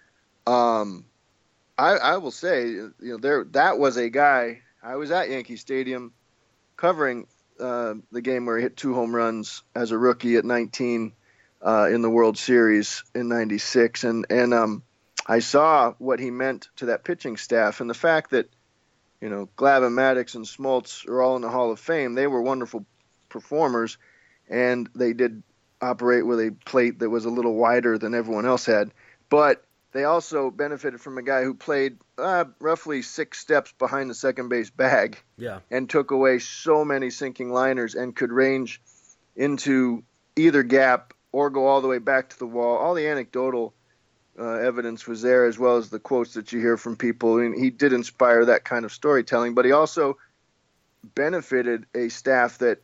um, I, I will say, you know, there that was a guy. I was at Yankee Stadium covering uh, the game where he hit two home runs as a rookie at nineteen uh, in the World Series in ninety-six, and and um, I saw what he meant to that pitching staff, and the fact that, you know, Glavine, Maddox, and Smoltz are all in the Hall of Fame. They were wonderful performers, and they did operate with a plate that was a little wider than everyone else had. But they also benefited from a guy who played uh, roughly six steps behind the second base bag Yeah. and took away so many sinking liners and could range into either gap or go all the way back to the wall. All the anecdotal uh, evidence was there, as well as the quotes that you hear from people. And he did inspire that kind of storytelling, but he also benefited a staff that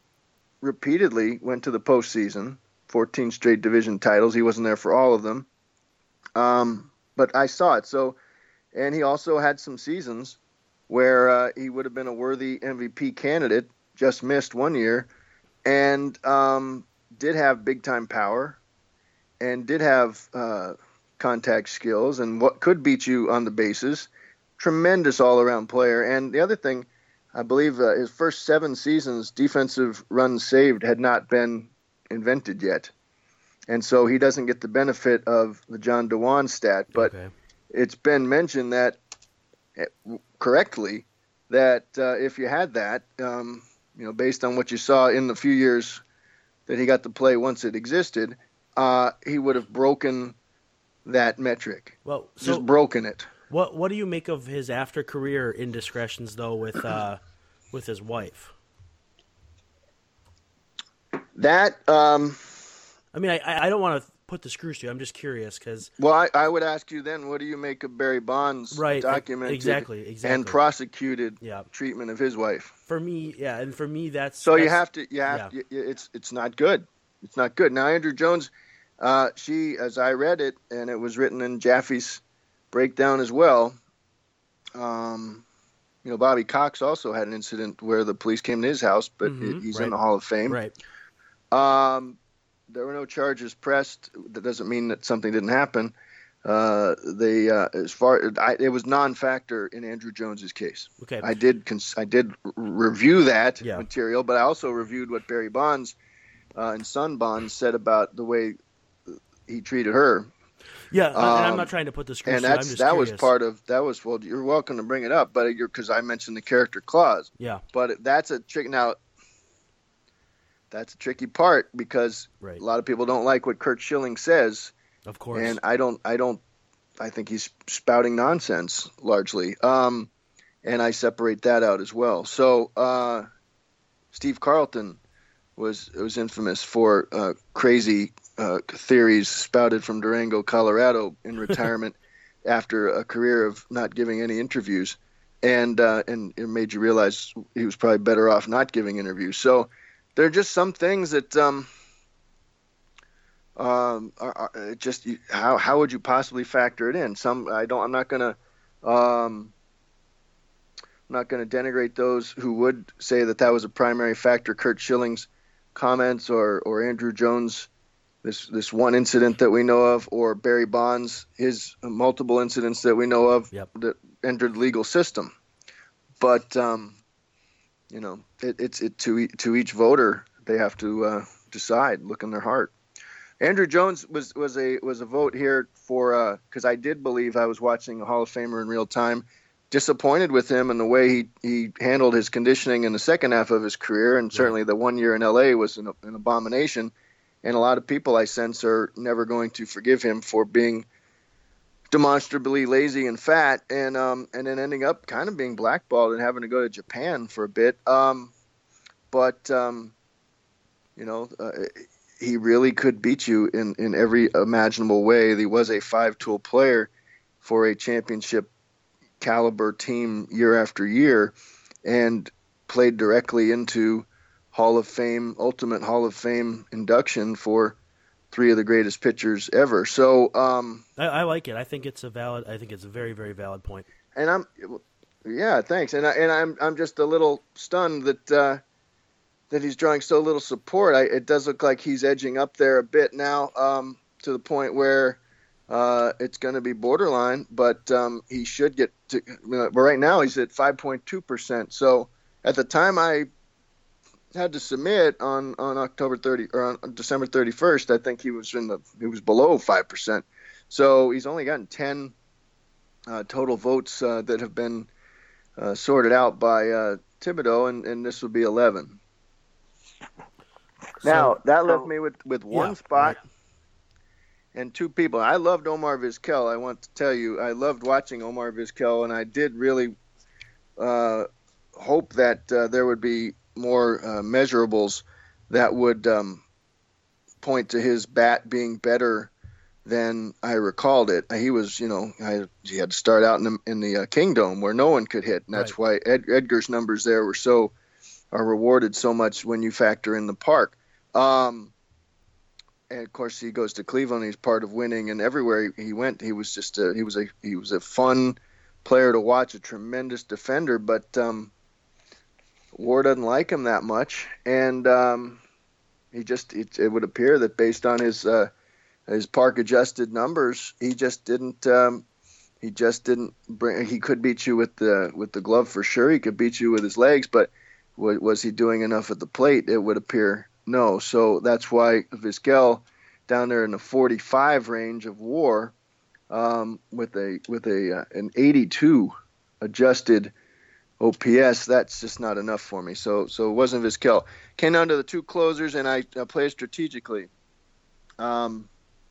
repeatedly went to the postseason, fourteen straight division titles. He wasn't there for all of them. Um, but I saw it. So, and he also had some seasons where uh, he would have been a worthy M V P candidate, just missed one year, and um, did have big time power and did have uh, contact skills and what could beat you on the bases. Tremendous all around player. And the other thing, I believe uh, his first seven seasons, defensive runs saved had not been invented yet. And so he doesn't get the benefit of the John Dewan stat. But Okay. it's been mentioned that, correctly, that uh, if you had that, um, you know, based on what you saw in the few years that he got to play once it existed, uh, he would have broken that metric. Well, so Just broken it. what what do you make of his after career indiscretions though with uh, with his wife? That, um, I mean, I I don't want to put the screws to you. I'm just curious because well, I, I would ask you then, what do you make of Barry Bonds' Right, documented exactly, exactly. and prosecuted Yeah. treatment of his wife? for me, yeah, and for me that's So you that's- have to, you have, yeah. y- y- it's it's not good. It's not good. Now, Andrew Jones, uh, she, as I read it, and it was written in Jaffe's breakdown as well. Um, you know, Bobby Cox also had an incident where the police came to his house, but Mhm, he's right. in the Hall of Fame. right. Um, there were no charges pressed. That doesn't mean that something didn't happen. Uh, they, uh, as far I, it was non-factor in Andrew Jones's case. Okay. I did, cons- I did r- review that Yeah. material, but I also reviewed what Barry Bonds uh, and Son Bonds said about the way he treated her, Yeah, and I'm Um, not trying to put the screws and to you. I'm that's just that was curious. part of that was. Well, you're welcome to bring it up, but you're because I mentioned the character clause. Yeah, But that's a trick. Now, that's a tricky part because Right. a lot of people don't like what Kurt Schilling says, of course. and I don't. I don't. I think he's spouting nonsense largely, um, and I separate that out as well. So, uh, Steve Carlton was was infamous for uh, crazy uh, theories spouted from Durango, Colorado, in retirement after a career of not giving any interviews, and uh, and it made you realize he was probably better off not giving interviews. So there are just some things that um, um, are, are just you, how how would you possibly factor it in? Some I don't. I'm not gonna. Um, I'm not going to denigrate those who would say that that was a primary factor. Kurt Schilling's comments, or or Andrew Jones, this this one incident that we know of, or Barry Bonds, his multiple incidents that we know of Yep. that entered the legal system. But um, you know, it, it's it to e- to each voter they have to uh, decide, look in their heart. Andrew Jones was was a was a vote here for because I did believe I was watching a Hall of Famer in real time. Disappointed with him and the way he, he handled his conditioning in the second half of his career, and certainly the one year in L A was an, an abomination. And a lot of people, I sense, are never going to forgive him for being demonstrably lazy and fat, and um, and then ending up kind of being blackballed and having to go to Japan for a bit. Um, but um, you know, uh, he really could beat you in, in every imaginable way. He was a five-tool player for a championship caliber team year after year, and played directly into Hall of Fame, ultimate Hall of Fame induction for three of the greatest pitchers ever. So um, I, I like it. I think it's a valid. I think it's a very, very valid point. And I'm, yeah, thanks. And I, and I'm I'm just a little stunned that uh, that he's drawing so little support. I, it does look like he's edging up there a bit now, um, to the point where uh, it's going to be borderline. But um, he should get to. But right now he's at five point two percent. So at the time I had to submit on, on October thirtieth or on December thirty-first, I think he was in the he was below five percent. So he's only gotten ten uh, total votes uh, that have been uh, sorted out by uh, Thibodeau, and, and this would be eleven. So, now that so, left me with, with one yeah, spot right. and two people. I loved Omar Vizquel. I want to tell you, I loved watching Omar Vizquel, and I did really uh, hope that uh, there would be more uh, measurables that would um, point to his bat being better than I recalled it. He was, you know, I, he had to start out in the, in the uh, Kingdom where no one could hit, and that's right. why Ed, Edgar's numbers there were so are rewarded so much when you factor in the park. Um, and of course, he goes to Cleveland. He's part of winning, and everywhere he, he went, he was just a, he was a he was a fun player to watch, a tremendous defender, but. Um, War doesn't like him that much, and um, he just it, it would appear that based on his uh, his park adjusted numbers, he just didn't um, he just didn't bring. He could beat you with the with the glove for sure. He could beat you with his legs, but w- was he doing enough at the plate? It would appear no. So that's why Vizquel down there in the forty-five range of War um, with a with a uh, an eighty-two adjusted O P S, that's just not enough for me. So so it wasn't Vizquel. Came down to the two closers, and I, I played strategically. Um,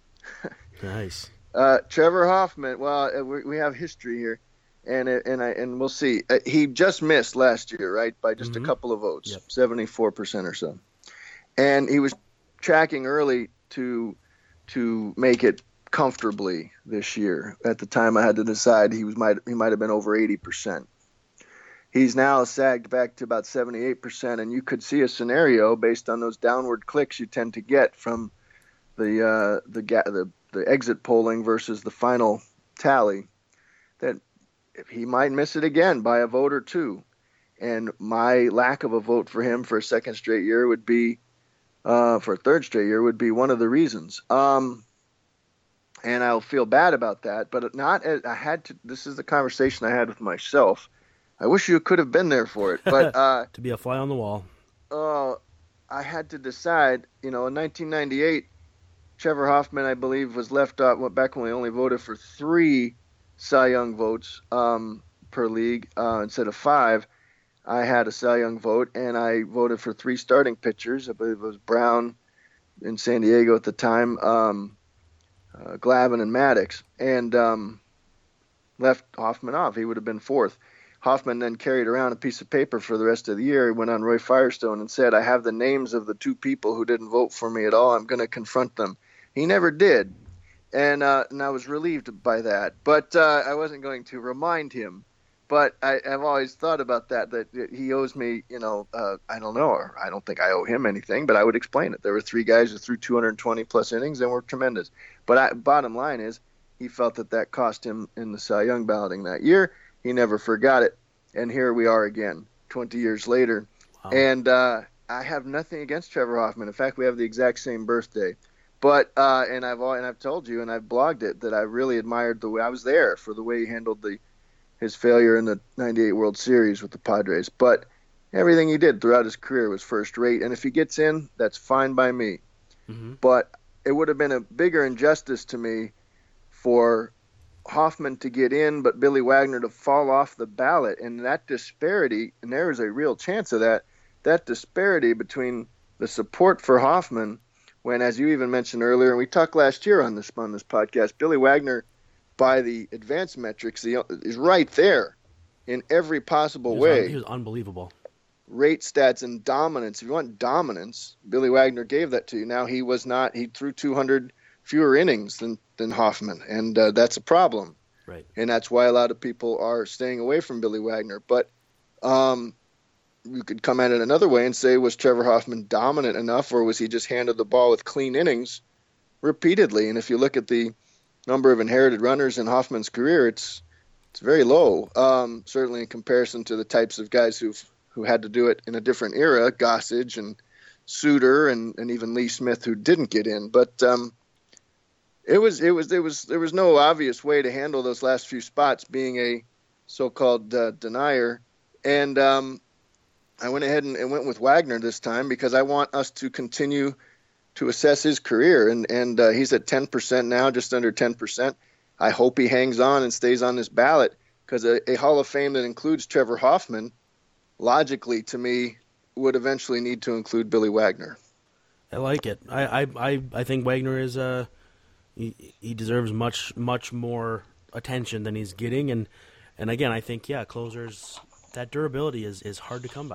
nice. Uh, Trevor Hoffman. Well, we, we have history here, and and I and we'll see. Uh, he just missed last year, right, by just mm-hmm. a couple of votes, yep. seventy-four percent or so, and he was tracking early to to make it comfortably this year. At the time, I had to decide he was might he might have been over eighty percent. He's now sagged back to about seventy-eight percent, and you could see a scenario based on those downward clicks you tend to get from the uh, the, the the exit polling versus the final tally, that he might miss it again by a vote or two. And my lack of a vote for him for a second straight year would be, uh, for a third straight year, would be one of the reasons. Um, and I'll feel bad about that, but not as I had to. This is the conversation I had with myself. I wish you could have been there for it, but uh, to be a fly on the wall. Oh, uh, I had to decide. You know, in nineteen ninety-eight, Trevor Hoffman, I believe, was left out back when we only voted for three Cy Young votes um, per league uh, instead of five. I had a Cy Young vote, and I voted for three starting pitchers. I believe it was Brown in San Diego at the time, um, uh, Glavine and Maddox, and um, left Hoffman off. He would have been fourth. Hoffman then carried around a piece of paper for the rest of the year. He went on Roy Firestone and said, I have the names of the two people who didn't vote for me at all. I'm going to confront them. He never did. And, uh, and I was relieved by that. But uh, I wasn't going to remind him. But I, I've always thought about that, that he owes me, you know, uh, I don't know, or I don't think I owe him anything, but I would explain it. There were three guys who threw two hundred twenty plus innings and were tremendous. But I, bottom line is, he felt that that cost him in the Cy Young balloting that year. He never forgot it, and here we are again, twenty years later. Wow. And uh, I have nothing against Trevor Hoffman. In fact, we have the exact same birthday. But uh, and I've and I've told you, and I've blogged it, that I really admired the way I was there for the way he handled the his failure in the ninety-eight World Series with the Padres. But everything he did throughout his career was first rate, and if he gets in, that's fine by me. Mm-hmm. But it would have been a bigger injustice to me for Hoffman to get in, but Billy Wagner to fall off the ballot. And that disparity, and there is a real chance of that, that disparity between the support for Hoffman, when, as you even mentioned earlier, and we talked last year on this on this podcast, Billy Wagner, by the advanced metrics, he is right there in every possible he way. Un- he was unbelievable. rate stats and dominance, if you want dominance, Billy Wagner gave that to you. Now he was not, he threw two hundred fewer innings than, than Hoffman, and uh, that's a problem. Right. And that's why a lot of people are staying away from Billy Wagner. But um, you could come at it another way and say, was Trevor Hoffman dominant enough, or was he just handed the ball with clean innings repeatedly? And if you look at the number of inherited runners in Hoffman's career, it's it's very low, um, certainly in comparison to the types of guys who've who had to do it in a different era, Gossage and Suter and, and even Lee Smith, who didn't get in. But um, it was it was there was there was no obvious way to handle those last few spots, being a so-called uh, denier. And um, I went ahead and, and went with Wagner this time because I want us to continue to assess his career. And and uh, he's at ten percent now, just under ten percent. I hope he hangs on and stays on this ballot, because a, a Hall of Fame that includes Trevor Hoffman, logically to me, would eventually need to include Billy Wagner. I like it. I I, I think Wagner is uh he, he deserves much much more attention than he's getting, and and again I think yeah closers, that durability is, is hard to come by.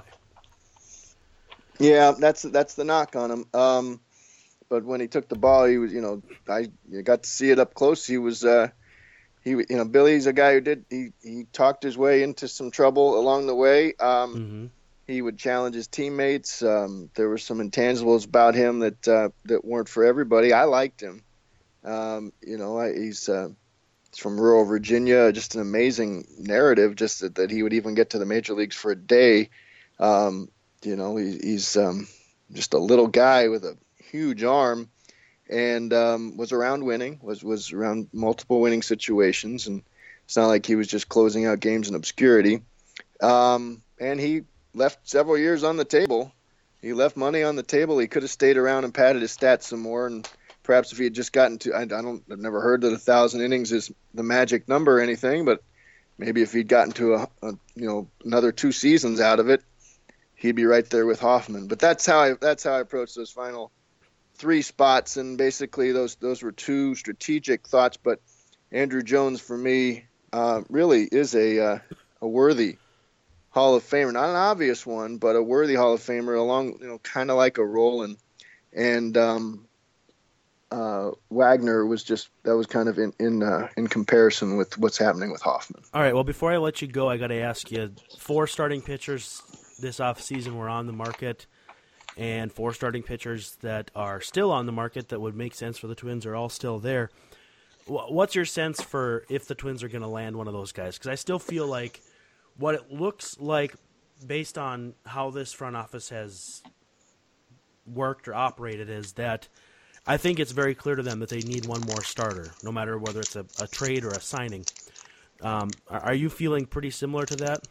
Yeah, that's that's the knock on him. Um, but when he took the ball, he was you know I you got to see it up close. He was uh, he you know Billy's a guy who did he he talked his way into some trouble along the way. Um, Mm-hmm. He would challenge his teammates. Um, there were some intangibles about him that uh, that weren't for everybody. I liked him. Um, you know, I, he's, uh, he's from rural Virginia. Just an amazing narrative. Just that, that he would even get to the major leagues for a day. Um, you know, he, he's um, just a little guy with a huge arm, and um, was around winning. Was was around multiple winning situations, and it's not like he was just closing out games in obscurity. Um, and he left several years on the table. He left money on the table. He could have stayed around and padded his stats some more, and perhaps if he had just gotten to, I, I don't, I've never heard that a thousand innings is the magic number or anything, but maybe if he'd gotten to a, a you know another two seasons out of it, he'd be right there with Hoffman. But that's how I that's how I approached those final three spots, and basically those those were two strategic thoughts. But Andruw Jones for me uh, really is a uh, a worthy Hall of Famer, not an obvious one, but a worthy Hall of Famer, along, you know, kind of like a Rolen. And um, uh, Wagner was just, that was kind of in in, uh, in comparison with what's happening with Hoffman. All right, well, before I let you go, I got to ask you, four starting pitchers this offseason were on the market, and four starting pitchers that are still on the market that would make sense for the Twins are all still there. What's your sense for if the Twins are going to land one of those guys? Because I still feel like what it looks like, based on how this front office has worked or operated, is that I think it's very clear to them that they need one more starter, no matter whether it's a, a trade or a signing. Um, are, are you feeling pretty similar to that?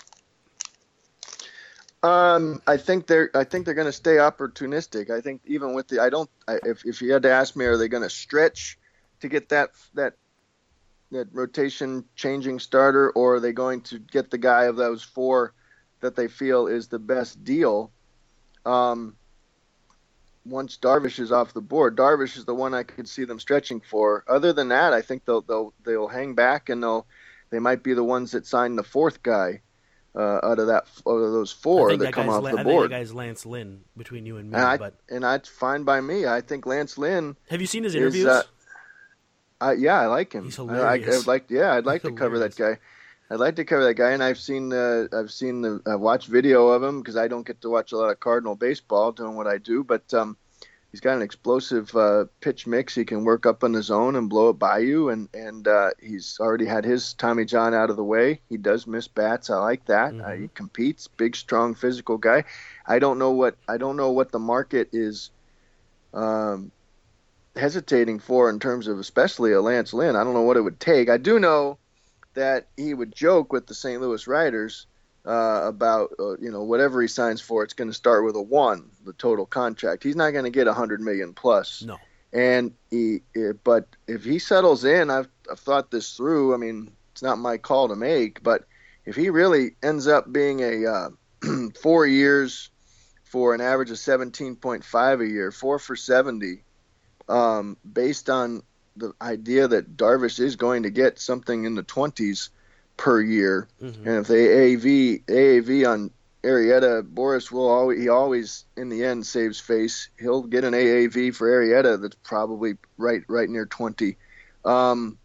Um, I think they're. I think they're going to stay opportunistic. I think even with the, I don't. I, if if you had to ask me, are they going to stretch to get that that that rotation changing starter, or are they going to get the guy of those four that they feel is the best deal? Um, once Darvish is off the board, Darvish is the one I could see them stretching for. Other than that, I think they'll they'll they'll hang back, and they'll they might be the ones that sign the fourth guy uh, out of that out of those four that, that come off La- the I board. think the guy's Lance Lynn between you and me. And, I, but and that's fine by me. I think Lance Lynn. Have you seen his is, interviews? Uh, I, yeah, I like him. He's I, I, hilarious. I would like, yeah, I'd like He's to cover that hilarious. guy. I'd like to cover that guy, and I've seen, uh, I've seen the, I've watched video of him because I don't get to watch a lot of Cardinal baseball doing what I do. But um, he's got an explosive uh, pitch mix. He can work up in the zone and blow it by you, and and uh, he's already had his Tommy John out of the way. He does miss bats. I like that. Mm-hmm. Uh, he competes. Big, strong, physical guy. I don't know what I don't know what the market is. Um, hesitating for in terms of especially a Lance Lynn. I don't know what it would take. I do know that he would joke with the Saint Louis Riders uh, about, uh, you know, whatever he signs for, it's going to start with a one, the total contract. He's not going to get a hundred million plus. No. And he, but if he settles in, I've, I've thought this through. I mean, it's not my call to make, but if he really ends up being a uh, four years for an average of seventeen point five a year, four for seventy, Um, based on the idea that Darvish is going to get something in the twenties per year, Mm-hmm. and if they A A V A A V on Arrieta, Boris will always, he always in the end saves face. He'll get an A A V for Arrieta that's probably right right near twenty. Um,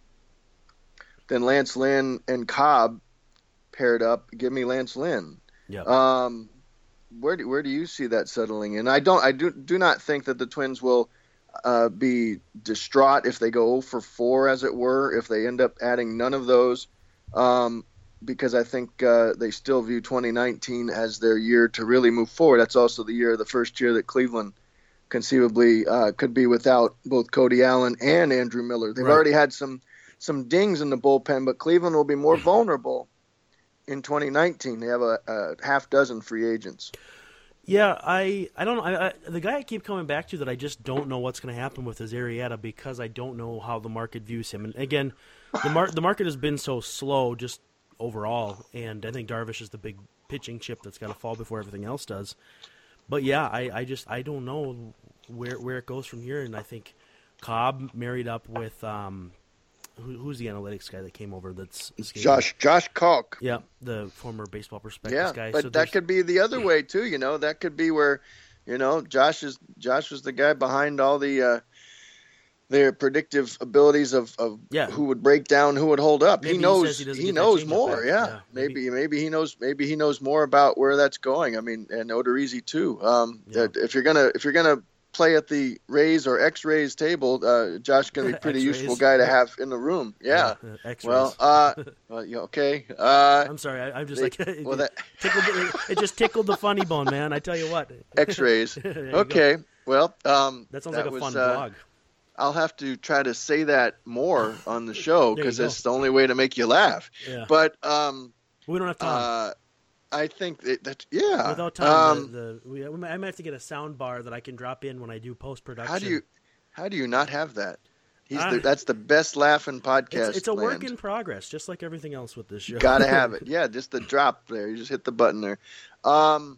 then Lance Lynn and Cobb paired up. Give me Lance Lynn. Yep. Um, where do where do you see that settling in? I don't. I do do not think that the Twins will uh, be distraught if they go zero for four, as it were, if they end up adding none of those. Um, because I think uh, they still view twenty nineteen as their year to really move forward. That's also the year, the first year that Cleveland conceivably uh, could be without both Cody Allen and Andrew Miller. They've Right. already had some some dings in the bullpen, but Cleveland will be more vulnerable in twenty nineteen. They have a, a half dozen free agents. Yeah, I I don't know. I, I, the guy I keep coming back to that I just don't know what's going to happen with is Arrieta because I don't know how the market views him. And again, the mar- the market has been so slow just overall, and I think Darvish is the big pitching chip that's got to fall before everything else does. But yeah, I, I just I don't know where where it goes from here, and I think Cobb married up with um, who, who's the analytics guy that came over? That's escaping? Josh Josh Kalk. Yeah, the former Baseball Prospectus Yeah, guy. but So that there's- could be the other way too. You know, that could be where, you know, Josh is Josh was the guy behind all the uh, their predictive abilities of, of Yeah. who would break down, who would hold up. Maybe he he knows says he he, doesn't get that knows changeup more. back. Yeah, Yeah, maybe. maybe. maybe he knows maybe he knows more about where that's going. I mean, and Odorizzi too. Um, Yeah. that if you're gonna if you're gonna play at the Rays or X-Rays table, uh, Josh gonna be a pretty X-rays. useful guy to have in the room. Yeah. uh, X-rays. Well, uh, well, yeah, okay. Uh, I'm sorry. I, I'm just they- like it, well, that- tickled, it, it just tickled the funny bone, man. I tell you what. X-rays. There you go. Okay. Well, um, That sounds that like a was, fun uh, blog. I'll have to try to say that more on the show There you because go. it's the only way to make you laugh. Yeah. But um, We don't have time. uh, I think that, that yeah. Without time, um, the, the, we, I might have to get a sound bar that I can drop in when I do post production. how do you how do you not have that? He's I- the, that's the best laughing podcast. It's, it's a work land. in progress, just like everything else with this show. Gotta have it. Yeah, just the drop there. You just hit the button there. Um,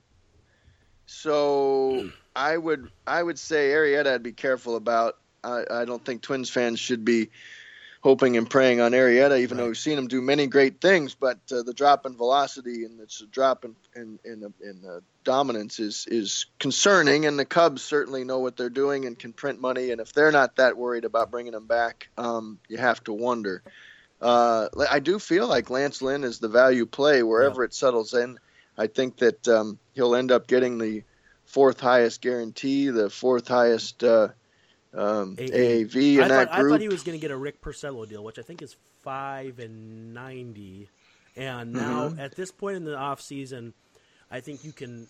so I would I would say Arrieta I'd be careful about. I, I don't think Twins fans should be hoping and praying on Arrieta, even though we've seen him do many great things. But uh, the drop in velocity and it's a drop in in in, in uh, dominance is is concerning. And the Cubs certainly know what they're doing and can print money. And if they're not that worried about bringing him back, um, you have to wonder. Uh, I do feel like Lance Lynn is the value play wherever Yeah. it settles in. I think that um, he'll end up getting the fourth highest guarantee, the fourth highest uh, um, A- A A V in I that thought, group. I thought he was going to get a Rick Porcello deal, which I think is five and ninety. And now, Mm-hmm. at this point in the off season, I think you can,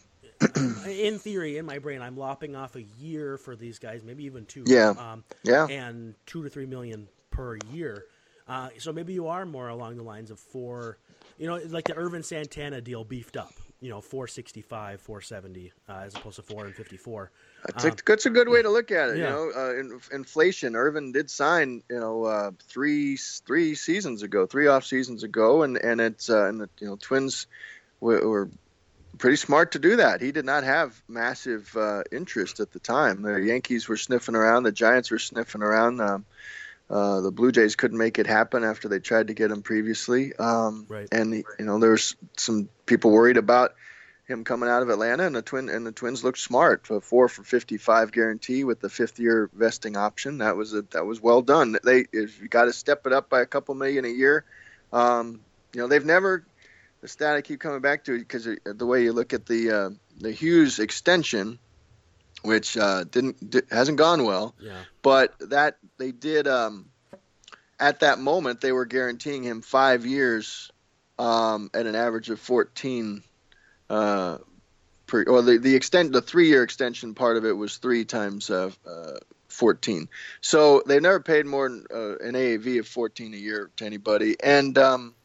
in theory, in my brain, I'm lopping off a year for these guys, maybe even two. Yeah. Um, Yeah. And two to three million per year. Uh, so maybe you are more along the lines of four, you know, like the Irvin Santana deal beefed up, you know, four sixty-five, four seventy, uh, as opposed to four and fifty-four. That's, a, that's a good way to look at it. yeah. You know, uh, in, inflation. Irvin did sign, you know, uh, three three seasons ago, three off seasons ago, and and it's uh, and the you know Twins were, were pretty smart to do that. He did not have massive uh, interest at the time. The Yankees were sniffing around, the Giants were sniffing around. Um, uh, the Blue Jays couldn't make it happen after they tried to get him previously. Um, Right. And the, you know, there was some people worried about him coming out of Atlanta, and the twin and the Twins looked smart. A four for fifty-five guarantee with the fifth year vesting option. That was a, that was well done. They if you got to step it up by a couple million a year. Um, you know they've never the stat I keep coming back to because the way you look at the uh, the Hughes extension, which uh, didn't di- hasn't gone well, Yeah. but that they did um, at that moment they were guaranteeing him five years um, at an average of fourteen. Uh, per, or the the extent the three year extension part of it was three times uh, uh, fourteen. So they've never paid more than uh, an A A V of fourteen a year to anybody, and um,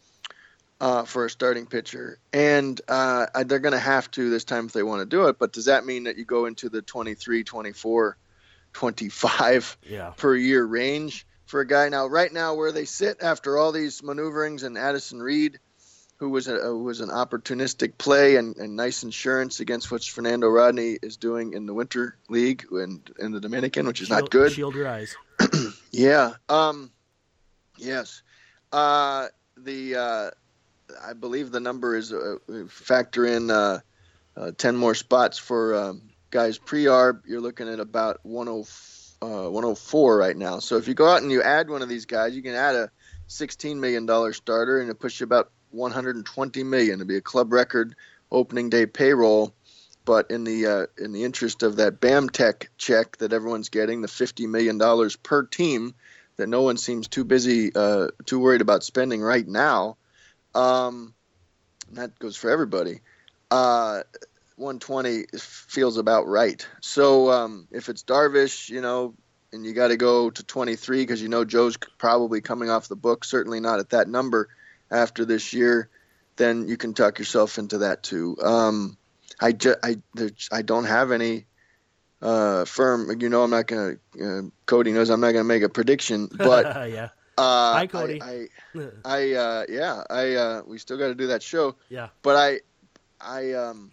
uh, for a starting pitcher. And uh, they're going to have to this time if they want to do it. But does that mean that you go into the twenty-three, twenty-four, twenty-five Yeah. per year range for a guy? Now, right now, where they sit after all these maneuverings and Addison Reed, who was a who was an opportunistic play and, and nice insurance against what Fernando Rodney is doing in the Winter League and in the Dominican, which is Shield, not good. Shield your eyes. Yeah. Um, yes. Uh, the uh, I believe the number is uh, factor in uh, uh, ten more spots for um, guys pre-arb. You're looking at about one oh four right now. So if you go out and you add one of these guys, you can add a sixteen million dollars starter, and it puts you about one hundred twenty million dollars. It'd be a club record opening day payroll. But in the uh, in the interest of that BAMTech check that everyone's getting, the fifty million dollars per team that no one seems too busy, uh, too worried about spending right now, um, and that goes for everybody, uh, one twenty feels about right. So um, if it's Darvish, you know, and you got to go to twenty-three because you know Joe's probably coming off the book, certainly not at that number after this year, then you can talk yourself into that too. Um, I, ju- I, I don't have any uh, firm. You know, I'm not going to. Uh, Cody knows I'm not going to make a prediction. But yeah. Uh, Hi, Cody. I, I, I uh, yeah, I. Uh, we still got to do that show. Yeah. But I, I, um,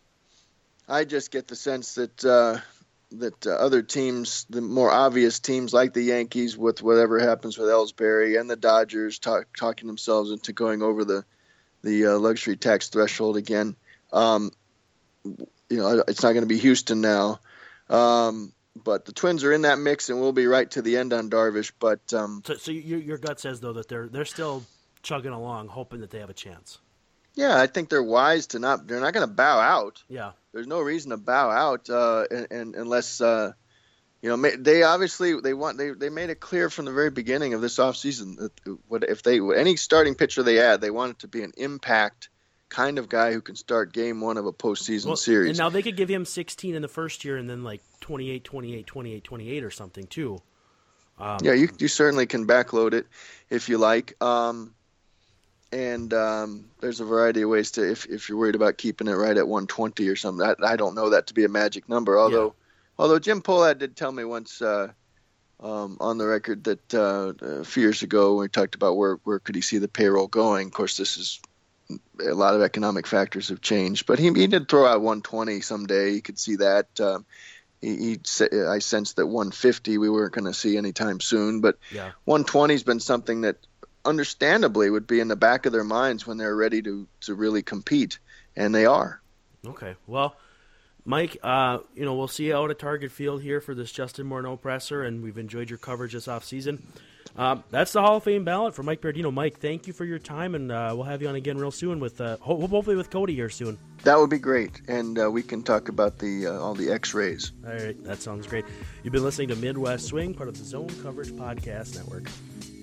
I just get the sense that uh, that uh, other teams, the more obvious teams like the Yankees, with whatever happens with Ellsbury, and the Dodgers, talk, talking themselves into going over the the uh, luxury tax threshold again. Um, You know, it's not going to be Houston now, um, but the Twins are in that mix, and we'll be right to the end on Darvish. But um, so, so your your gut says though that they're they're still chugging along, hoping that they have a chance. Yeah, I think they're wise to not. They're not going to bow out. Yeah, there's no reason to bow out, uh, and, and unless uh, you know they obviously they want they they made it clear from the very beginning of this offseason that what if they any starting pitcher they add, they want it to be an impact kind of guy who can start game one of a postseason well, series. And now they could give him sixteen in the first year and then like twenty-eight, twenty-eight, twenty-eight, twenty-eight or something too. Um, yeah, you you certainly can backload it if you like. Um, and um, there's a variety of ways to, if, if you're worried about keeping it right at one twenty or something. I, I don't know that to be a magic number, although yeah. although Jim Pohlad did tell me once uh, um, on the record that uh, a few years ago when we talked about where, where could he see the payroll going. Of course, this is a lot of economic factors have changed, but he, he did throw out one twenty someday. You could see that. Um, he, he, I sensed that one fifty we weren't going to see anytime soon, but yeah. one twenty has been something that understandably would be in the back of their minds when they're ready to, to really compete, and they are. Okay. Well, Mike, uh, you know, we'll see you out at Target Field here for this Justin Morneau presser, and we've enjoyed your coverage this offseason. Um, that's the Hall of Fame ballot for Mike Berardino. Mike, thank you for your time, and uh, we'll have you on again real soon with uh, hopefully with Cody here soon. That would be great, and uh, we can talk about the uh, all the X-rays. All right, that sounds great. You've been listening to Midwest Swing, part of the Zone Coverage Podcast Network.